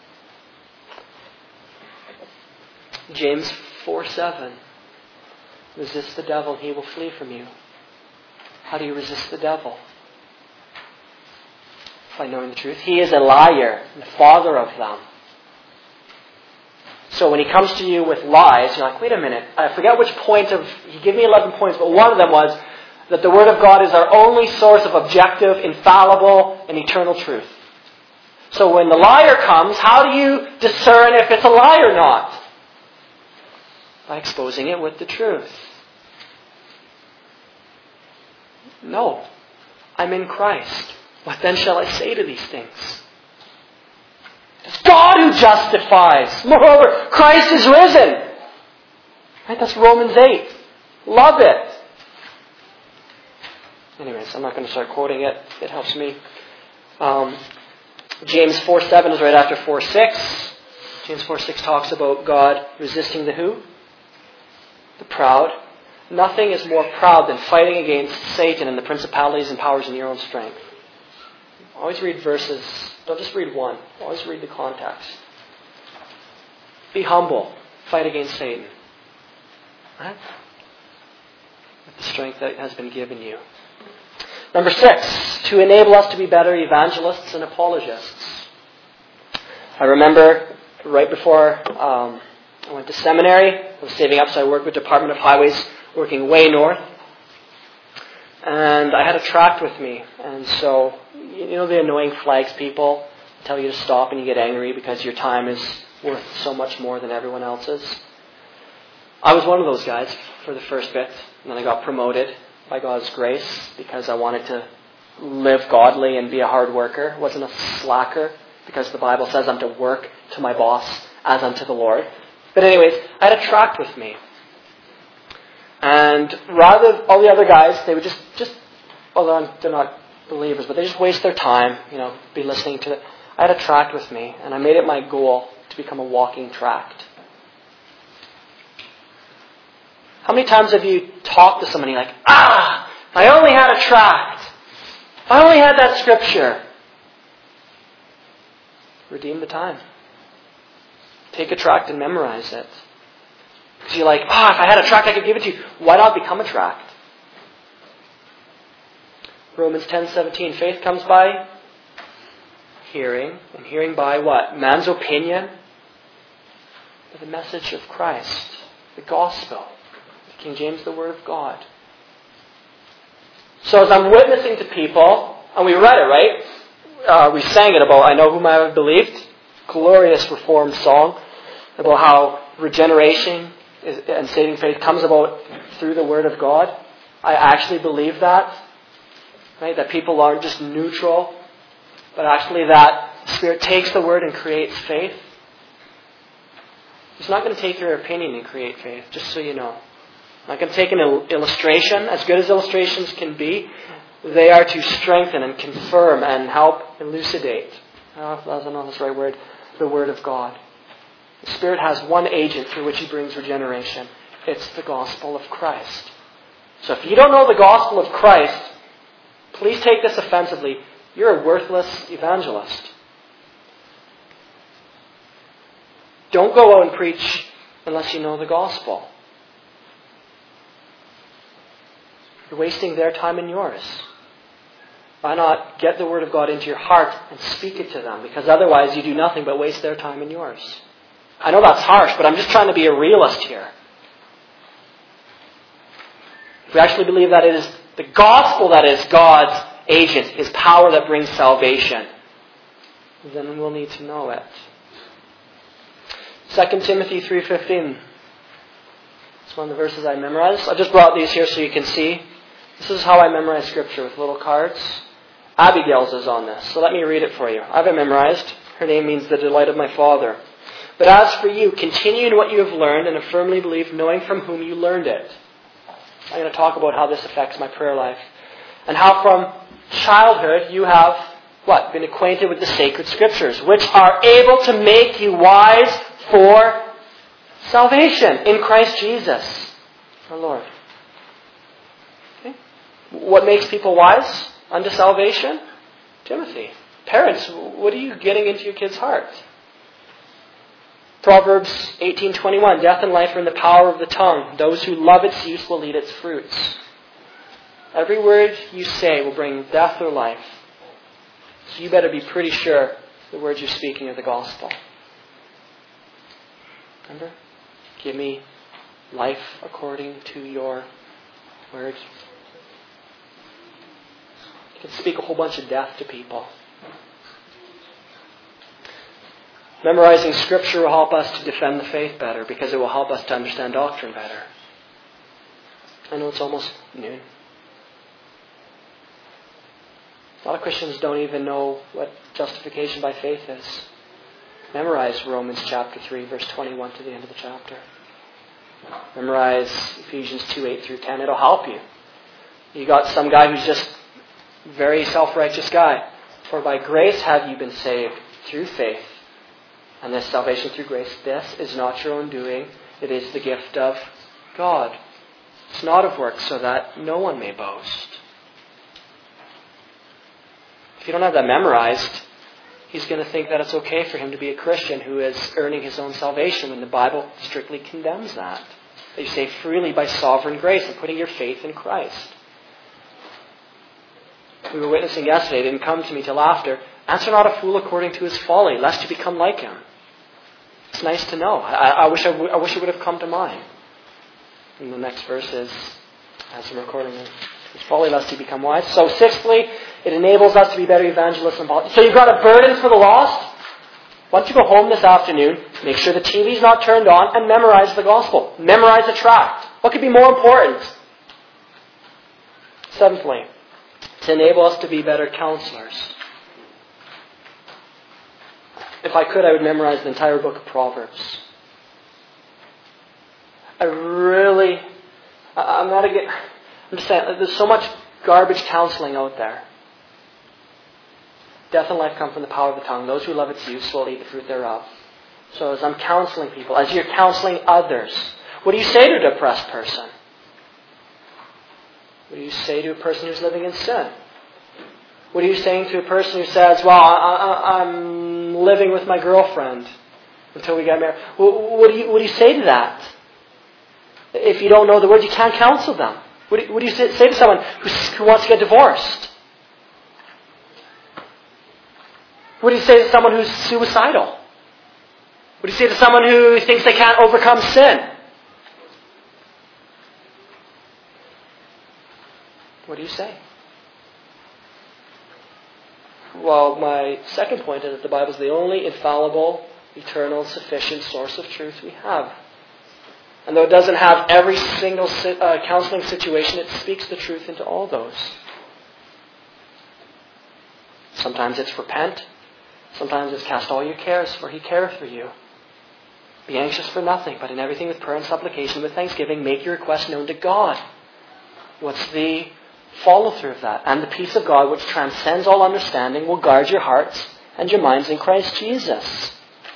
James four seven. Resist the devil and he will flee from you. How do you resist the devil? By knowing the truth. He is a liar, the father of them. So when he comes to you with lies, you're like, wait a minute, I forget which point of, he gave me eleven points, but one of them was that the Word of God is our only source of objective, infallible, and eternal truth. So when the liar comes, how do you discern if it's a lie or not? By exposing it with the truth. No, I'm in Christ. What then shall I say to these things? It's God who justifies. Moreover, Christ is risen. Right? That's Romans eight. Love it. Anyways, I'm not going to start quoting it. It helps me. Um, James four seven is right after four six. James four six talks about God resisting the who? The proud. Nothing is more proud than fighting against Satan and the principalities and powers in your own strength. Always read verses. Don't just read one. Always read the context. Be humble. Fight against Satan. Right? With the strength that has been given you. Number six, to enable us to be better evangelists and apologists. I remember right before um, I went to seminary, I was saving up, so I worked with Department of Highways, working way north. And I had a tract with me. And so, you know the annoying flags people tell you to stop and you get angry because your time is worth so much more than everyone else's? I was one of those guys for the first bit. And then I got promoted by God's grace because I wanted to live godly and be a hard worker. I wasn't a slacker because the Bible says I'm to work to my boss as unto the Lord. But anyways, I had a tract with me. And rather, all the other guys, they would just, just although they're not believers, but they just waste their time, you know, be listening to it. I had a tract with me, and I made it my goal to become a walking tract. How many times have you talked to somebody like, ah, I only had a tract. I only had that scripture. Redeem the time. Take a tract and memorize it. Because you're like, ah, if I had a tract, I could give it to you. Why not become a tract? Romans ten seventeen. Faith comes by hearing, and hearing by what? Man's opinion? But the message of Christ, the gospel. King James, the Word of God. So as I'm witnessing to people, and we read it, right? Uh, we sang it about, I know whom I have believed. Glorious Reformed song about how regeneration is, and saving faith comes about through the Word of God. I actually believe that. Right? That people aren't just neutral, but actually that the Spirit takes the Word and creates faith. He's not going to take your opinion and create faith, just so you know. I'm not going to take an illustration, as good as illustrations can be. They are to strengthen and confirm and help elucidate. I don't know if that's the right word. The Word of God. The Spirit has one agent through which He brings regeneration. It's the gospel of Christ. So if you don't know the gospel of Christ, please take this offensively. You're a worthless evangelist. Don't go out and preach unless you know the gospel. You're wasting their time and yours. Why not get the Word of God into your heart and speak it to them? Because otherwise you do nothing but waste their time and yours. I know that's harsh, but I'm just trying to be a realist here. If we actually believe that it is the gospel that is God's agent, His power that brings salvation, then we'll need to know it. Second Timothy three fifteen. It's one of the verses I memorized. I just brought these here so you can see. This is how I memorize Scripture, with little cards. Abigail's is on this, so let me read it for you. I have it memorized. Her name means the delight of my Father. But as for you, continue in what you have learned and have firmly believed, knowing from whom you learned it. I'm going to talk about how this affects my prayer life. And how from childhood you have, what? Been acquainted with the sacred Scriptures, which are able to make you wise for salvation in Christ Jesus, our Lord. Okay? What makes people wise unto salvation? Timothy. Parents, what are you getting into your kid's heart? Proverbs eighteen twenty-one. Death and life are in the power of the tongue. Those who love its use will eat its fruits. Every word you say will bring death or life. So you better be pretty sure the words you're speaking are the gospel. Remember? Give me life according to your word. You can speak a whole bunch of death to people. Memorizing Scripture will help us to defend the faith better because it will help us to understand doctrine better. I know it's almost noon. A lot of Christians don't even know what justification by faith is. Memorize Romans chapter three, verse twenty-one to the end of the chapter. Memorize Ephesians two, eight through ten. It'll help you. You got some guy who's just a very self-righteous guy. For by grace have you been saved through faith. And this salvation through grace, this is not your own doing. It is the gift of God. It's not of works, so that no one may boast. you don't have that memorized, he's going to think that it's okay for him to be a Christian who is earning his own salvation when the Bible strictly condemns that. That you save freely by sovereign grace and putting your faith in Christ. We were witnessing yesterday, it didn't come to me till after. Answer not a fool according to his folly, lest you become like him. It's nice to know. I, I wish I, w- I wish it would have come to mind. And the next verse is, as I'm recording it, his folly lest you become wise. So sixthly, it enables us to be better evangelists and volunteers. So you've got a burden for the lost. Why don't you go home this afternoon, make sure the T V's not turned on, and memorize the gospel. Memorize the tract. What could be more important? Seventhly, to enable us to be better counselors. If I could, I would memorize the entire book of Proverbs. I really, I'm not against, I'm just saying, there's so much garbage counseling out there. Death and life come from the power of the tongue. Those who love its use will eat the fruit thereof. So as I'm counseling people, as you're counseling others, what do you say to a depressed person? What do you say to a person who's living in sin? What are you saying to a person who says, well, I, I, I'm living with my girlfriend until we get married? What, what, do you, what do you say to that? If you don't know the words, you can't counsel them. What do, what do you say, say to someone who, who wants to get divorced? What do you say to someone who's suicidal? What do you say to someone who thinks they can't overcome sin? What do you say? Well, my second point is that the Bible is the only infallible, eternal, sufficient source of truth we have. And though it doesn't have every single uh, counseling situation, it speaks the truth into all those. Sometimes it's repent. Sometimes it's cast all your cares, for He careth for you. Be anxious for nothing, but in everything with prayer and supplication, with thanksgiving, make your request known to God. What's the follow-through of that? And the peace of God, which transcends all understanding, will guard your hearts and your minds in Christ Jesus.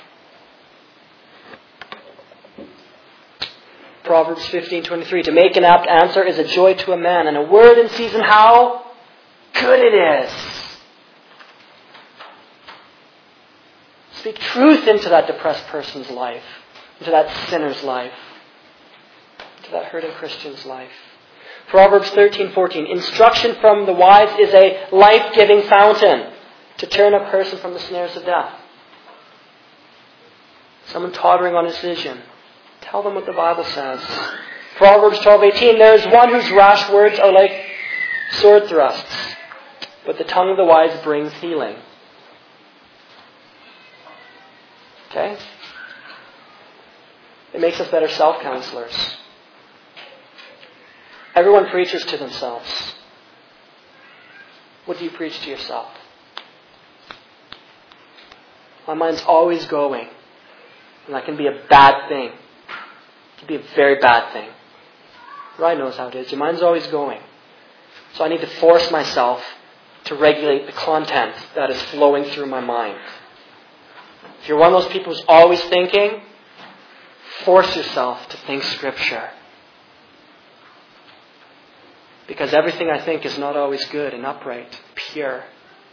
Proverbs fifteen twenty-three. To make an apt answer is a joy to a man, and a word in season how good it is. Speak truth into that depressed person's life, into that sinner's life, into that hurting Christian's life. Proverbs thirteen fourteen. Instruction from the wise is a life-giving fountain to turn a person from the snares of death. Someone tottering on his vision. Tell them what the Bible says. Proverbs twelve eighteen. There is one whose rash words are like sword thrusts, but the tongue of the wise brings healing. Okay? It makes us better self-counselors. Everyone preaches to themselves. What do you preach to yourself? My mind's always going. And that can be a bad thing. It can be a very bad thing. Ryan knows how it is. Your mind's always going. So I need to force myself to regulate the content that is flowing through my mind. If you're one of those people who's always thinking, force yourself to think Scripture. Because everything I think is not always good and upright, pure.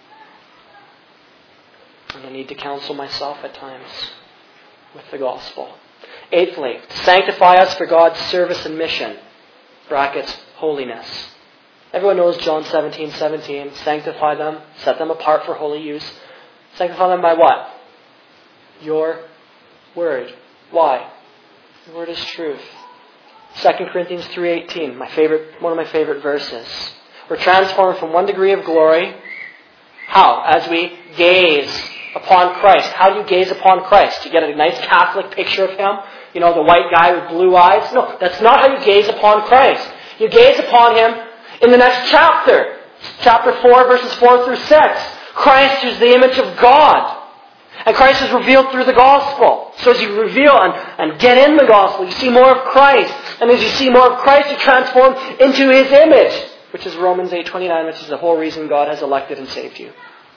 And I need to counsel myself at times with the gospel. Eighthly, sanctify us for God's service and mission. Brackets, holiness. Everyone knows John seventeen seventeen. Sanctify them, set them apart for holy use. Sanctify them by what? Your word. Why? The word is truth. Second Corinthians three eighteen, my favorite, one of my favorite verses. We're transformed from one degree of glory. How? As we gaze upon Christ. How do you gaze upon Christ? You get a nice Catholic picture of Him? You know, the white guy with blue eyes? No, that's not how you gaze upon Christ. You gaze upon Him in the next chapter. Chapter four, verses four through six. Christ is the image of God. And Christ is revealed through the gospel. So as you reveal and, and get in the gospel, you see more of Christ. And as you see more of Christ, you transform into His image. Which is Romans eight twenty-nine, which is the whole reason God has elected and saved you.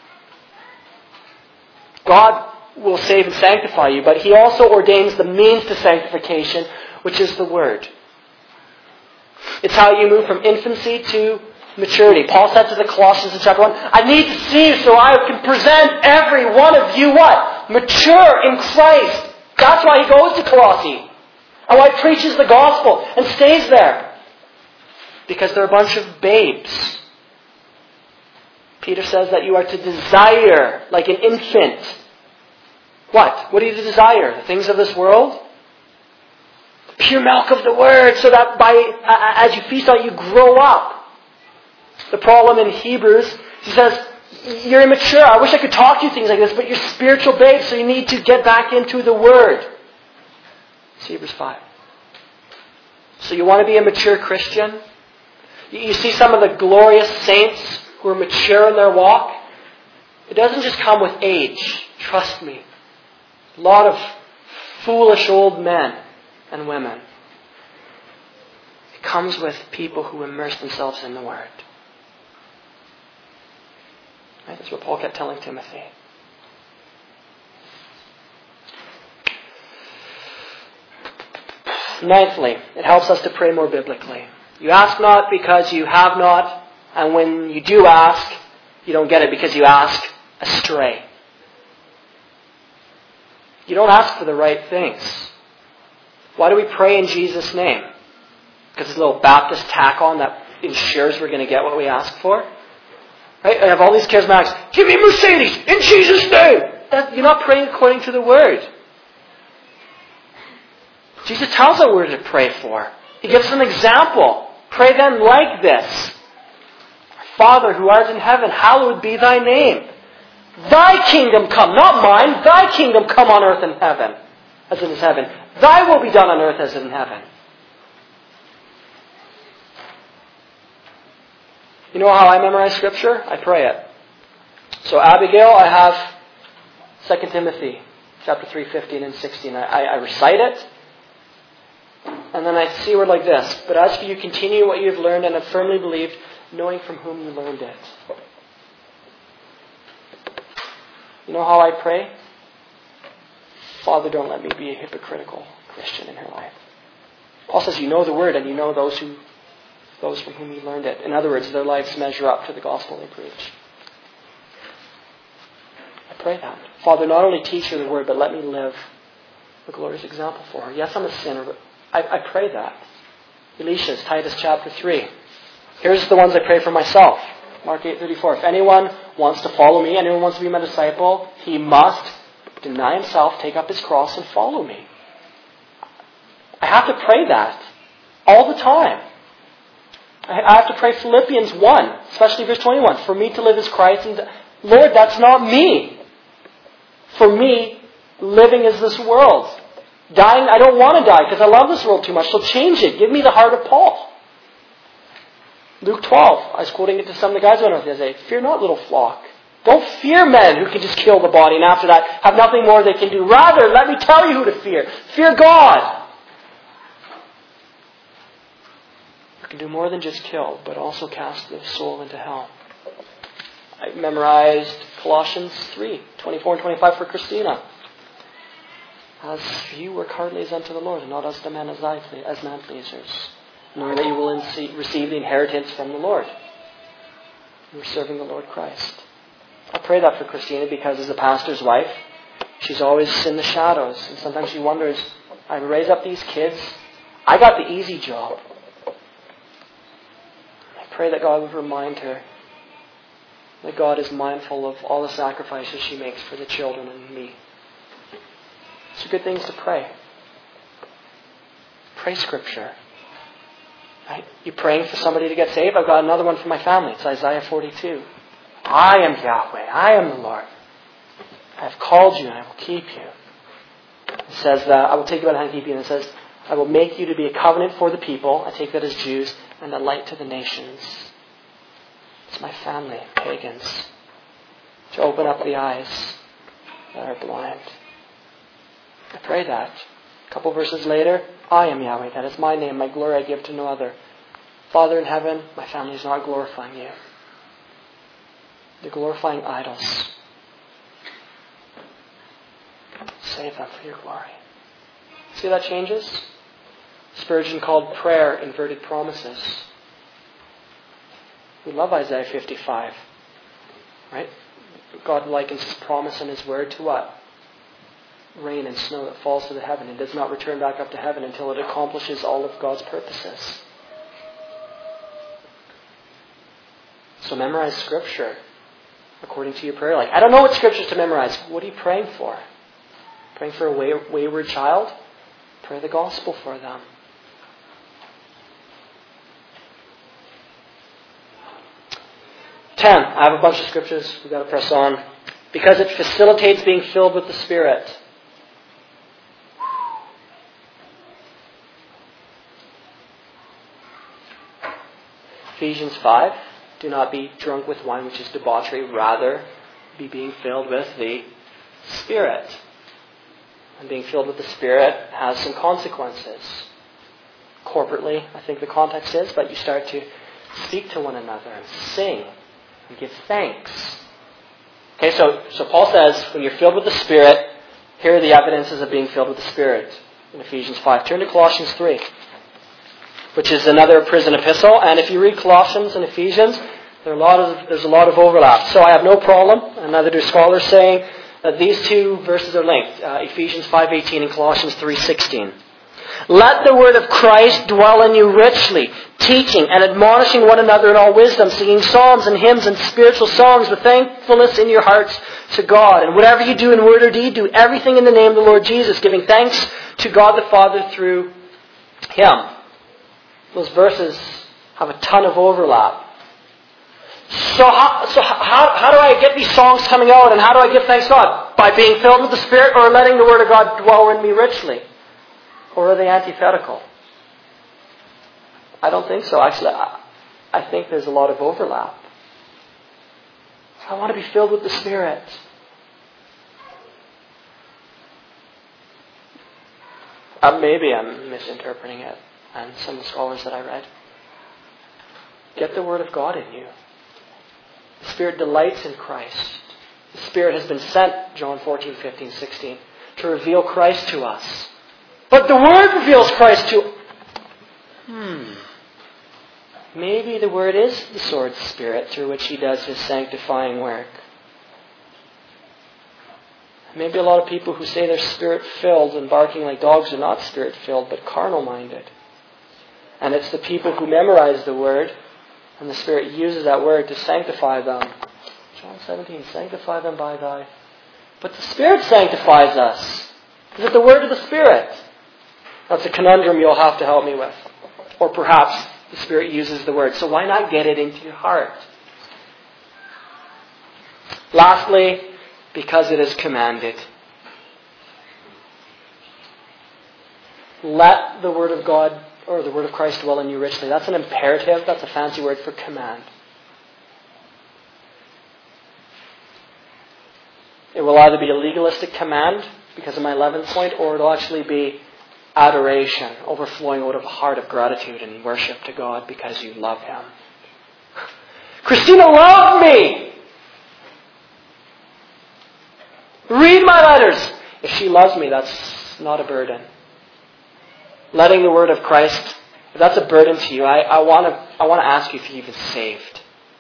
God will save and sanctify you, but He also ordains the means to sanctification, which is the Word. It's how you move from infancy to maturity. Paul said to the Colossians in chapter one, I need to see you so I can present every one of you what? Mature in Christ. That's why he goes to Colossae. And why he preaches the gospel and stays there. Because they're a bunch of babes. Peter says that you are to desire like an infant. What? What do you desire? The things of this world? The pure milk of the Word, so that by uh, as you feast on it, you grow up. The problem in Hebrews, he says, you're immature. I wish I could talk to you things like this, but you're spiritual babes, so you need to get back into the Word. It's Hebrews five. So you want to be a mature Christian? You see some of the glorious saints who are mature in their walk. It doesn't just come with age. Trust me. A lot of foolish old men and women. It comes with people who immerse themselves in the Word. Right? That's what Paul kept telling Timothy. Ninthly, it helps us to pray more biblically. You ask not because you have not, and when you do ask, you don't get it because you ask astray. You don't ask for the right things. Why do we pray in Jesus' name? Because it's a little Baptist tack on that ensures we're going to get what we ask for? Right? I have all these charismatics. Give me a Mercedes in Jesus' name! That, you're not praying according to the Word. Jesus tells us what we're to pray for. He gives us an example. Pray then like this. Father who art in heaven, hallowed be thy name. Thy kingdom come, not mine. Thy kingdom come on earth and heaven, as it is heaven. Thy will be done on earth as in heaven. You know how I memorize Scripture? I pray it. So Abigail, I have Second Timothy chapter three, fifteen and sixteen. I, I, I recite it. And then I see a word like this. But as for you, continue what you have learned and have firmly believed, knowing from whom you learned it. You know how I pray? Father, don't let me be a hypocritical Christian in her life. Paul says you know the Word and you know those who, those from whom you learned it. In other words, their lives measure up to the gospel they preach. I pray that. Father, not only teach her the Word, but let me live a glorious example for her. Yes, I'm a sinner, but I, I pray that. Elisha's, Titus chapter three. Here's the ones I pray for myself. Mark eight thirty-four. If anyone wants to follow me, anyone wants to be my disciple, he must deny himself, take up his cross, and follow me. I have to pray that all the time. I have to pray Philippians one, especially verse twenty-one. For me to live is Christ. And Lord, that's not me. For me, living is this world. Dying, I don't want to die because I love this world too much. So change it. Give me the heart of Paul. Luke twelve. I was quoting it to some of the guys I went with the other day. Fear not, little flock. Don't fear men who can just kill the body and after that have nothing more they can do. Rather, let me tell you who to fear. Fear God. Who can do more than just kill, but also cast the soul into hell. I memorized Colossians three, twenty-four and twenty-five for Christina. As you work hardly as unto the Lord, and not as to men as, as man pleasers, knowing that you will receive the inheritance from the Lord. You're serving the Lord Christ. I pray that for Christina because as a pastor's wife, she's always in the shadows. And sometimes she wonders, I raise up these kids. I got the easy job. I pray that God would remind her that God is mindful of all the sacrifices she makes for the children and me. It's good things to pray. Pray Scripture. Right? You're praying for somebody to get saved? I've got another one for my family. It's Isaiah forty-two. I am Yahweh. I am the Lord. I have called you and I will keep you. It says that I will take you by the hand and keep you. And it says, I will make you to be a covenant for the people. I take that as Jews. And a light to the nations. It's my family, pagans. To open up the eyes that are blind. I pray that. A couple verses later, I am Yahweh. That is my name. My glory I give to no other. Father in heaven, my family is not glorifying you. They're glorifying idols. Save them for your glory. See how that changes? Spurgeon called prayer inverted promises. We love Isaiah fifty-five. Right? God likens His promise and His word to what? Rain and snow that falls to the heaven and does not return back up to heaven until it accomplishes all of God's purposes. So memorize Scripture according to your prayer life. I don't know what Scriptures to memorize. What are you praying for? Praying for a way- wayward child? Pray the gospel for them. Ten. I have a bunch of scriptures. We've got to press on. Because it facilitates being filled with the Spirit. Ephesians five. Do not be drunk with wine, which is debauchery. Rather, be being filled with the Spirit. And being filled with the Spirit has some consequences. Corporately, I think the context is, but you start to speak to one another and sing and give thanks. Okay, so, so Paul says, when you're filled with the Spirit, here are the evidences of being filled with the Spirit in Ephesians five. Turn to Colossians three, which is another prison epistle. And if you read Colossians and Ephesians, there are a lot of, there's a lot of overlap. So I have no problem, and neither do scholars, saying that these two verses are linked. Uh, Ephesians five eighteen and Colossians three sixteen. Let the word of Christ dwell in you richly, teaching and admonishing one another in all wisdom, singing psalms and hymns and spiritual songs with thankfulness in your hearts to God. And whatever you do in word or deed, do everything in the name of the Lord Jesus, giving thanks to God the Father through Him. Those verses have a ton of overlap. So how, so how, how do I get these songs coming out, and how do I give thanks to God? By being filled with the Spirit, or letting the Word of God dwell in me richly? Or are they antithetical? I don't think so. Actually, I, I think there's a lot of overlap. I want to be filled with the Spirit. Uh, maybe I'm misinterpreting it, and some of the scholars that I read. Get the Word of God in you. The Spirit delights in Christ. The Spirit has been sent, John fourteen, fifteen, sixteen, to reveal Christ to us. But the Word reveals Christ to... Hmm. Maybe the Word is the sword Spirit through which He does His sanctifying work. Maybe a lot of people who say they're Spirit-filled and barking like dogs are not Spirit-filled, but carnal-minded. And it's the people who memorize the Word, and the Spirit uses that Word to sanctify them. John seventeen, sanctify them by Thy... But the Spirit sanctifies us. Is it the Word of the Spirit? That's a conundrum you'll have to help me with. Or perhaps the Spirit uses the Word. So why not get it into your heart? Lastly, because it is commanded. Let the Word of God, or the Word of Christ, dwell in you richly. That's an imperative. That's a fancy word for command. It will either be a legalistic command, because of my eleventh point, or it'll actually be adoration, overflowing out of a heart of gratitude and worship to God because you love Him. Christina loved me! Read my letters! If she loves me, that's not a burden. Letting the Word of Christ, if that's a burden to you, I, I want to I want to ask you if you're even saved.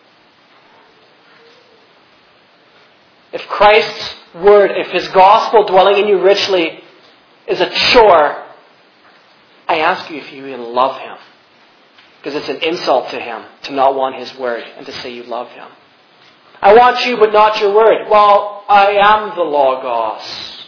If Christ's Word, if His gospel dwelling in you richly is a chore, I ask you if you even love Him. Because it's an insult to Him to not want His Word and to say you love Him. I want you but not your Word. Well, I am the Logos.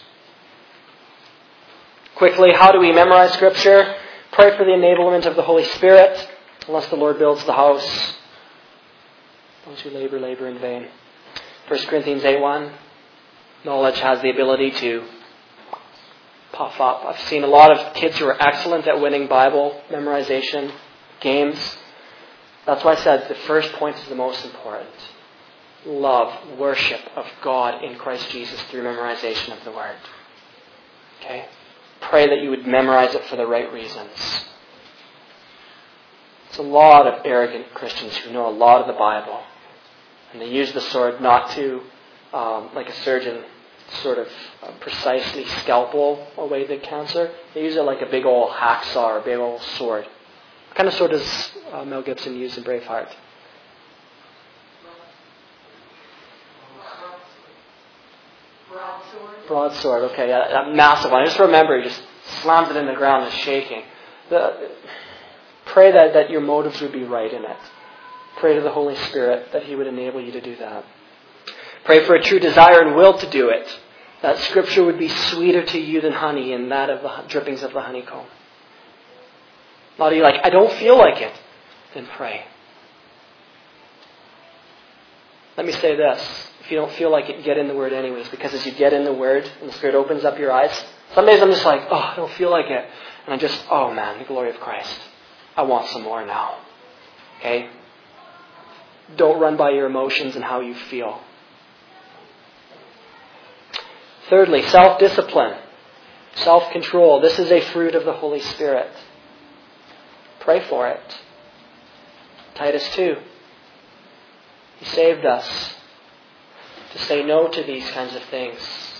Quickly, how do we memorize Scripture? Pray for the enablement of the Holy Spirit. Unless the Lord builds the house, those who labor, labor in vain. First Corinthians eight one. Knowledge has the ability to puff up. I've seen a lot of kids who are excellent at winning Bible memorization games. That's why I said the first point is the most important. Love, worship of God in Christ Jesus through memorization of the Word. Okay? Pray that you would memorize it for the right reasons. There's a lot of arrogant Christians who know a lot of the Bible. And they use the sword not to, um, like a surgeon, sort of uh, precisely scalpel away the cancer. They use it like a big old hacksaw or a big old sword. What kind of sword does uh, Mel Gibson use in Braveheart? Broadsword. Broadsword, okay, yeah, that massive one. I just remember he just slams it in the ground and is shaking. The, pray that, that your motives would be right in it. Pray to the Holy Spirit that He would enable you to do that. Pray for a true desire and will to do it. That Scripture would be sweeter to you than honey and that of the drippings of the honeycomb. A lot of you are like, I don't feel like it. Then pray. Let me say this. If you don't feel like it, get in the Word anyways. Because as you get in the Word and the Spirit opens up your eyes, some days I'm just like, oh, I don't feel like it. And I'm just, oh man, the glory of Christ. I want some more now. Okay? Don't run by your emotions and how you feel. Thirdly, self-discipline. Self-control. This is a fruit of the Holy Spirit. Pray for it. Titus two. He saved us to say no to these kinds of things.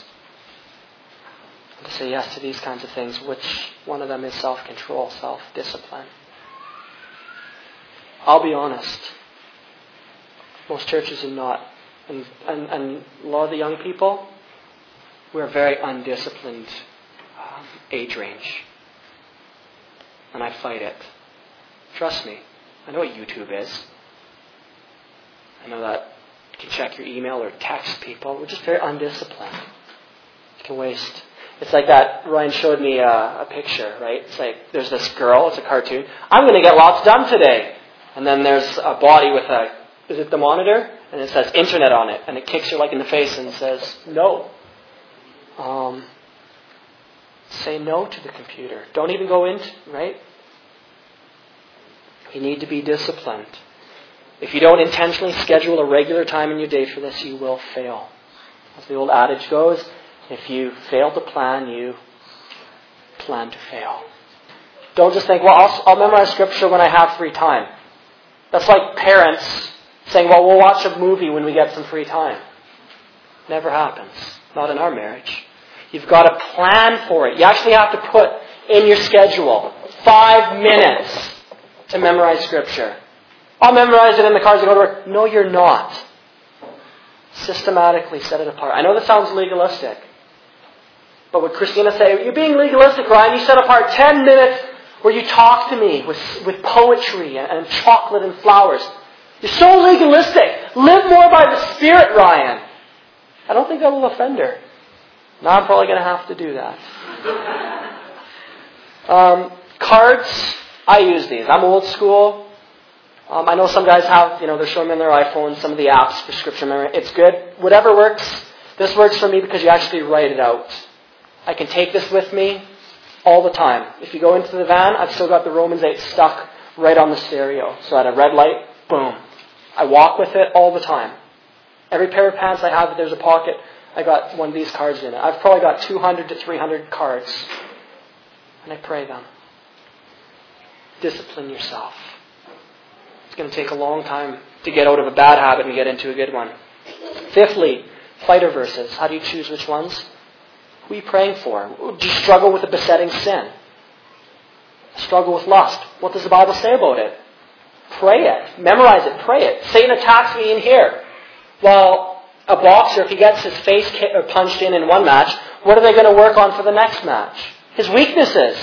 To say yes to these kinds of things. Which one of them is self-control, self-discipline. I'll be honest. Most churches are not. And, and, and a lot of the young people, we're a very undisciplined um, age range. And I fight it. Trust me. I know what YouTube is. I know that you can check your email or text people. We're just very undisciplined. You can waste. It's like that. Ryan showed me a, a picture, right? It's like there's this girl. It's a cartoon. I'm going to get lots done today. And then there's a body with a, is it the monitor? And it says internet on it. And it kicks you like in the face and says, no. Um, say no to the computer. Don't even go in, right? You need to be disciplined. If you don't intentionally schedule a regular time in your day for this, you will fail. As the old adage goes, if you fail to plan, you plan to fail. Don't just think, well, I'll, I'll memorize Scripture when I have free time. That's like parents saying, well, we'll watch a movie when we get some free time. Never happens. Not in our marriage. You've got to plan for it. You actually have to put in your schedule five minutes to memorize Scripture. I'll memorize it in the car as I go to work. No, you're not. Systematically set it apart. I know this sounds legalistic. But would Christina say, you're being legalistic, Ryan. You set apart ten minutes where you talk to me with, with poetry and, and chocolate and flowers. You're so legalistic. Live more by the Spirit, Ryan. I don't think that will offend her. Now I'm probably going to have to do that. um, cards, I use these. I'm old school. Um, I know some guys have, you know, they're showing me on their iPhone some of the apps for Scripture memory. It's good. Whatever works. This works for me because you actually write it out. I can take this with me all the time. If you go into the van, I've still got the Romans eight stuck right on the stereo. So at a red light, boom. I walk with it all the time. Every pair of pants I have, there's a pocket. I got one of these cards in it. I've probably got two hundred to three hundred cards. And I pray them. Discipline yourself. It's going to take a long time to get out of a bad habit and get into a good one. Fifthly, fighter verses. How do you choose which ones? Who are you praying for? Do you struggle with a besetting sin? Struggle with lust? What does the Bible say about it? Pray it. Memorize it. Pray it. Satan attacks me in here. Well, a boxer, if he gets his face punched in in one match, what are they going to work on for the next match? His weaknesses.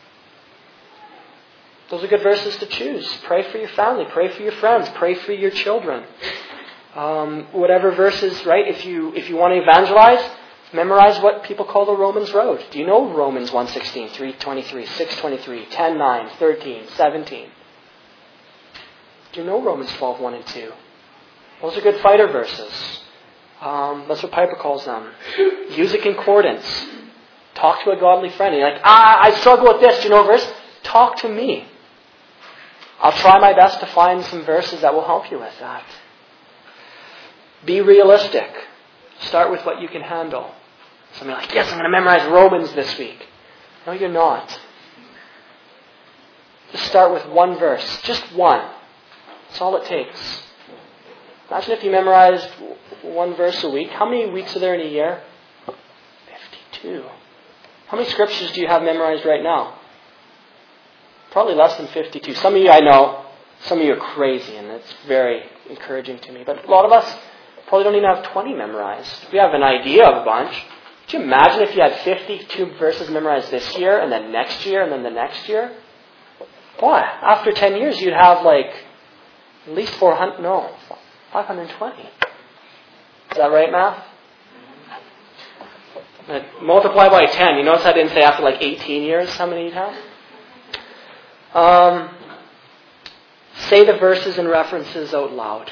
Those are good verses to choose. Pray for your family. Pray for your friends. Pray for your children. Um, whatever verses, right? If you if you want to evangelize, memorize what people call the Romans Road. Do you know Romans one sixteen, three twenty-three, six twenty-three, ten nine, thirteen, seventeen? Do you know Romans twelve, one and two? Those are good fighter verses. Um, that's what Piper calls them. Use a concordance. Talk to a godly friend. And you're like, ah, I struggle with this. Do you know a verse? Talk to me. I'll try my best to find some verses that will help you with that. Be realistic. Start with what you can handle. Some are like, yes, I'm going to memorize Romans this week. No, you're not. Just start with one verse. Just one. That's all it takes. Imagine if you memorized one verse a week. How many weeks are there in a year? fifty-two. How many scriptures do you have memorized right now? Probably less than fifty-two. Some of you I know, some of you are crazy, and it's very encouraging to me. But a lot of us, Probably don't even have twenty memorized. We have an idea of a bunch. Could you imagine if you had fifty-two verses memorized this year, and then next year, and then the next year? Boy, after ten years, you'd have like at least four hundred, no, five hundred twenty. Is that right, math? Multiply by ten. You notice I didn't say after like eighteen years how many you'd have? Um, say the verses and references out loud.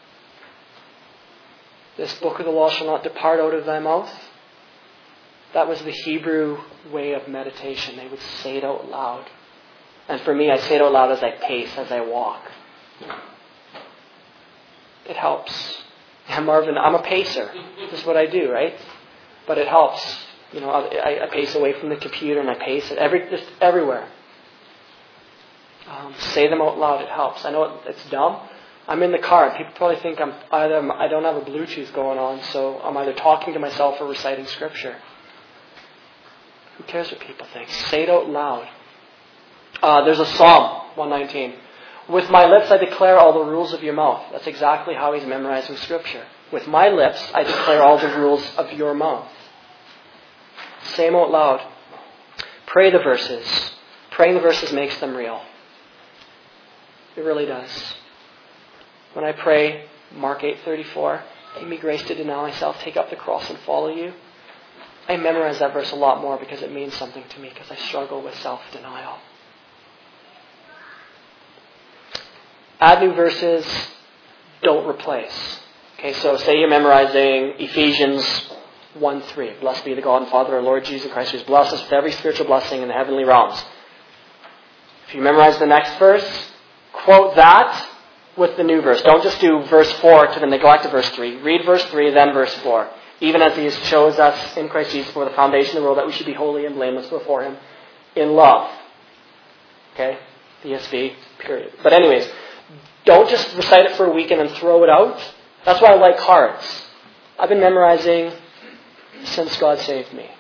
This book of the law shall not depart out of thy mouth. That was the Hebrew way of meditation. They would say it out loud. And for me, I say it out loud as I pace, as I walk. It helps. Yeah, Marvin, I'm a pacer. This is what I do, right? But it helps. You know, I, I pace away from the computer and I pace it every, just everywhere. Um, say them out loud. It helps. I know it's dumb. I'm in the car and people probably think I'm either I don't have a Bluetooth going on, so I'm either talking to myself or reciting Scripture. Who cares what people think? Say it out loud. Uh, there's a Psalm one nineteen. With my lips I declare all the rules of your mouth. That's exactly how he's memorizing Scripture. With my lips I declare all the rules of your mouth. Say them out loud. Pray the verses. Praying the verses makes them real. It really does. When I pray, Mark eight thirty-four, give me grace to deny myself, take up the cross and follow you. I memorize that verse a lot more because it means something to me, because I struggle with self-denial. Add new verses, don't replace. Okay, so say you're memorizing Ephesians one three. Blessed be the God and Father of our Lord Jesus Christ, who has blessed us with every spiritual blessing in the heavenly realms. If you memorize the next verse, quote that with the new verse. Don't just do verse four to the neglect of verse three. Read verse three, then verse four. Even as he has chose us in Christ Jesus for the foundation of the world, that we should be holy and blameless before him in love. Okay? E S V, period. But anyways, don't just recite it for a week and then throw it out. That's why I like cards. I've been memorizing since God saved me.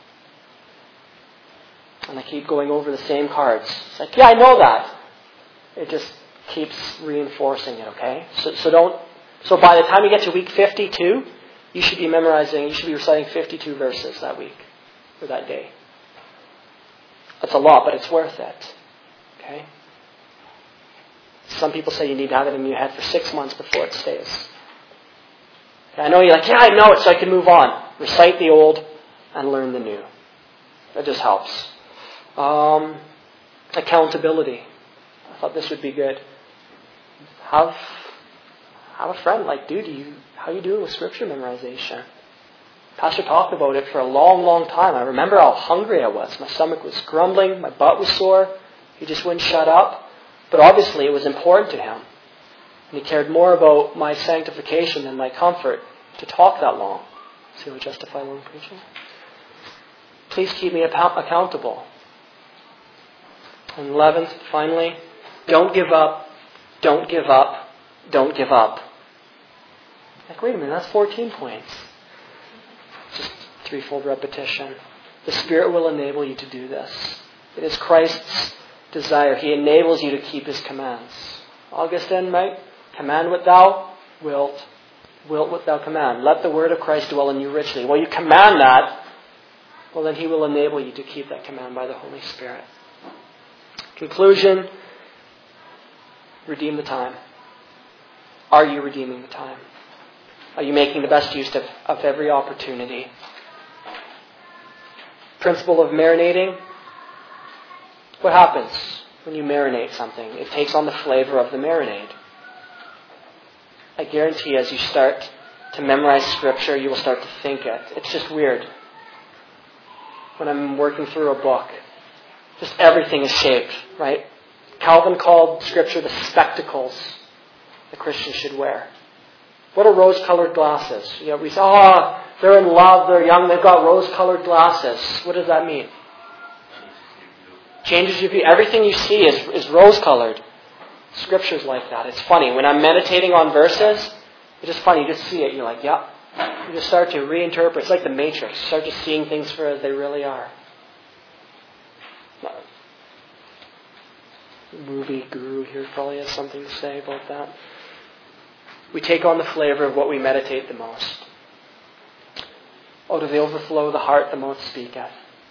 And I keep going over the same cards. It's like, yeah, I know that. It just keeps reinforcing it, okay? So, so don't. So by the time you get to week fifty-two, you should be memorizing, you should be reciting fifty-two verses that week or that day. That's a lot, but it's worth it. Okay? Some people say you need to have it in your head for six months before it stays. Okay, I know you're like, yeah, I know it, so I can move on. Recite the old and learn the new. That just helps. Um, accountability. I thought this would be good. Have have a friend like, dude, you, how are you doing with Scripture memorization? Pastor talked about it for a long, long time. I remember how hungry I was. My stomach was grumbling. My butt was sore. He just wouldn't shut up. But obviously it was important to him. And he cared more about my sanctification than my comfort to talk that long. See what justify long preaching? Please keep me accountable. And eleventh, finally, don't give up, don't give up, don't give up. Like, wait a minute, that's fourteen points. Just threefold repetition. The Spirit will enable you to do this. It is Christ's desire. He enables you to keep His commands. Augustine, right? Command what thou wilt, wilt what thou command. Let the word of Christ dwell in you richly. Well, you command that, well then He will enable you to keep that command by the Holy Spirit. Conclusion, redeem the time. Are you redeeming the time? Are you making the best use of, of every opportunity? Principle of marinating. What happens when you marinate something? It takes on the flavor of the marinade. I guarantee as you start to memorize Scripture, you will start to think it. It's just weird. When I'm working through a book, just everything is shaped, right? Calvin called Scripture the spectacles the Christian should wear. What are rose-colored glasses? You know, we say, oh, they're in love, they're young, they've got rose-colored glasses. What does that mean? Changes your view. Everything you see is, is rose-colored. Scripture's like that. It's funny. When I'm meditating on verses, it's just funny. You just see it. You're like, yeah. You just start to reinterpret. It's like the Matrix. You start just seeing things for as they really are. Movie guru here probably has something to say about that. we take on the flavor of what we meditate the most. Out of the overflow of the heart, the mouth speaketh.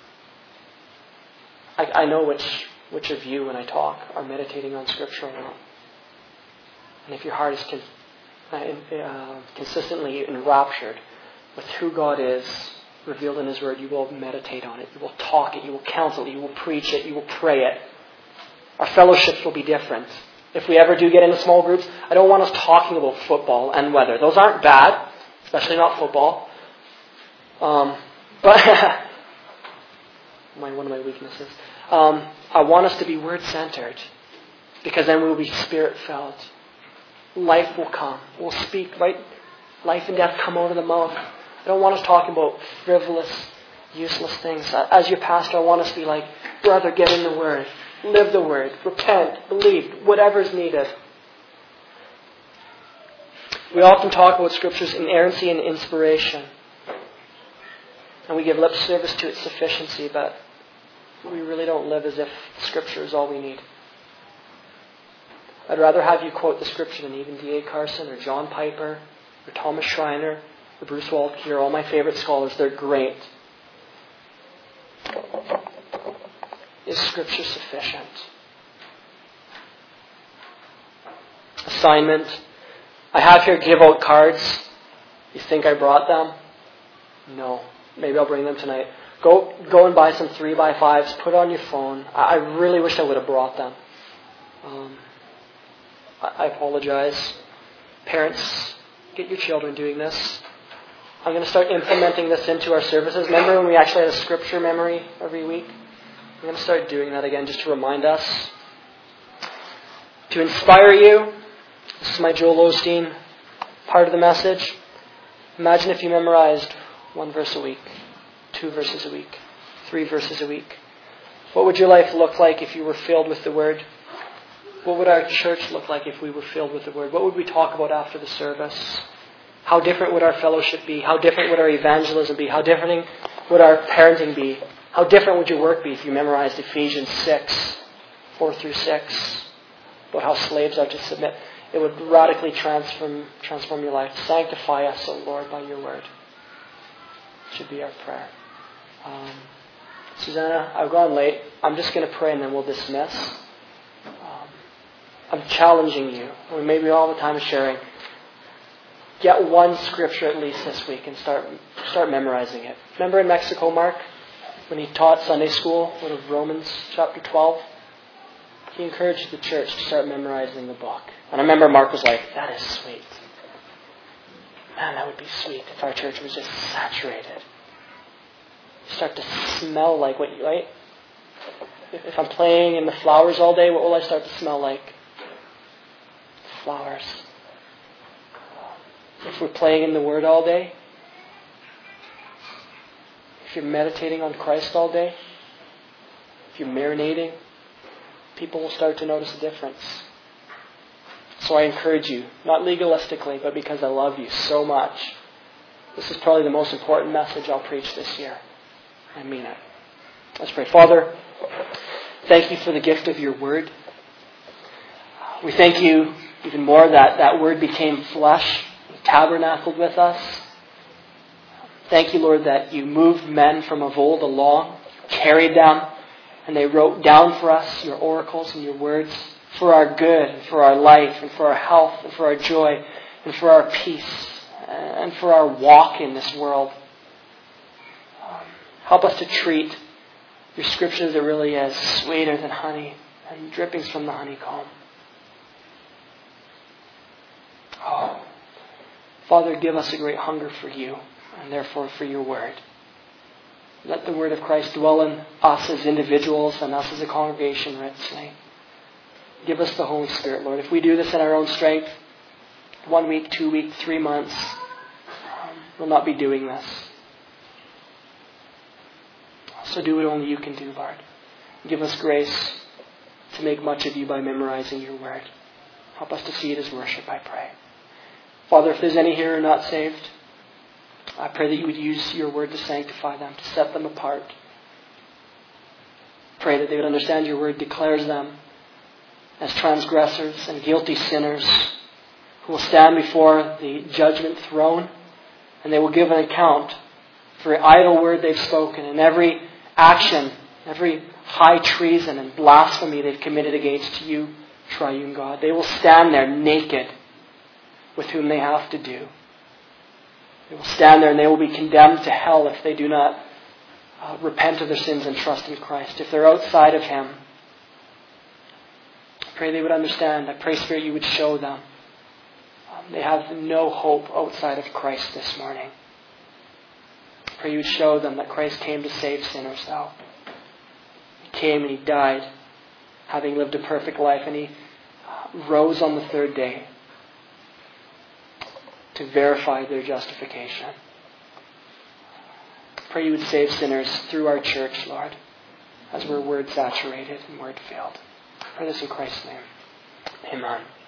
I, I know which which of you, when I talk, are meditating on Scripture or not. And if your heart is con, uh, consistently enraptured with who God is, revealed in His Word, you will meditate on it. You will talk it. You will counsel it. You will preach it. You will pray it. Our fellowships will be different. If we ever do get into small groups, I don't want us talking about football and weather. Those aren't bad, especially not football. Um, but my, one of my weaknesses. Um, I want us to be word-centered, because then we'll be spirit-filled. Life will come. We'll speak, right? Life and death come out of the mouth. I don't want us talking about frivolous, useless things. As your pastor, I want us to be like, brother, get in the Word. Live the Word. Repent. Believe. Whatever is needed. We often talk about Scripture's inerrancy and inspiration. And we give lip service to its sufficiency, but we really don't live as if Scripture is all we need. I'd rather have you quote the Scripture than even D A Carson or John Piper or Thomas Schreiner or Bruce Waltke or all my favorite scholars. They're great. Is Scripture sufficient? Assignment. I have here give out cards. You think I brought them? No. Maybe I'll bring them tonight. Go go and buy some three by fives. Put on your phone. I really wish I would have brought them. Um, I, I apologize. Parents, get your children doing this. I'm going to start implementing this into our services. Remember when we actually had a scripture memory every week? I'm going to start doing that again just to remind us. To inspire you, this is my Joel Osteen part of the message. Imagine if you memorized one verse a week, two verses a week, three verses a week. What would your life look like if you were filled with the Word? What would our church look like if we were filled with the Word? What would we talk about after the service? How different would our fellowship be? How different would our evangelism be? How different would our parenting be? How different would your work be if you memorized Ephesians six, four through six, about how slaves are to submit? It would radically transform transform your life. Sanctify us, O Lord, by your Word. Should be our prayer. Um, Susanna, I've gone late. I'm just going to pray and then we'll dismiss. Um, I'm challenging you. Or maybe all the time is sharing. Get one scripture at least this week and start start memorizing it. Remember in Mexico, Mark, when he taught Sunday school, out of Romans chapter twelve? He encouraged the church to start memorizing the book. And I remember Mark was like, that is sweet. Man, that would be sweet if our church was just saturated. Start to smell like what you, right? If I'm playing in the flowers all day, what will I start to smell like? Flowers. If we're playing in the Word all day, if you're meditating on Christ all day, if you're marinating, people will start to notice a difference. So I encourage you, not legalistically, but because I love you so much. This is probably the most important message I'll preach this year. I mean it. Let's pray. Father, thank you for the gift of your Word. We thank you even more that that Word became flesh, tabernacled with us. Thank you, Lord, that you moved men from of old along, carried them, and they wrote down for us your oracles and your words for our good, and for our life, and for our health, and for our joy, and for our peace, and for our walk in this world. Help us to treat your scriptures that really is sweeter than honey and drippings from the honeycomb. Oh, Father, give us a great hunger for you and therefore for your word. Let the word of Christ dwell in us as individuals and us as a congregation richly. Give us the Holy Spirit, Lord. If we do this in our own strength, one week, two weeks, three months, um, we'll not be doing this. So do what only you can do, Lord. Give us grace to make much of you by memorizing your word. Help us to see it as worship, I pray. Father, if there's any here who are not saved, I pray that you would use your word to sanctify them, to set them apart. Pray that they would understand your word declares them as transgressors and guilty sinners who will stand before the judgment throne, and they will give an account for every idle word they've spoken and every action, every high treason and blasphemy they've committed against you, triune God. They will stand there naked with whom they have to do. They will stand there and they will be condemned to hell if they do not uh, repent of their sins and trust in Christ. If they're outside of Him, I pray they would understand. I pray, Spirit, you would show them. Um, they have no hope outside of Christ this morning. I pray you would show them that Christ came to save sinners now. He came and He died, having lived a perfect life, and He uh, rose on the third day to verify their justification. Pray you would save sinners through our church, Lord, as we're word saturated and word filled. I pray this in Christ's name. Amen.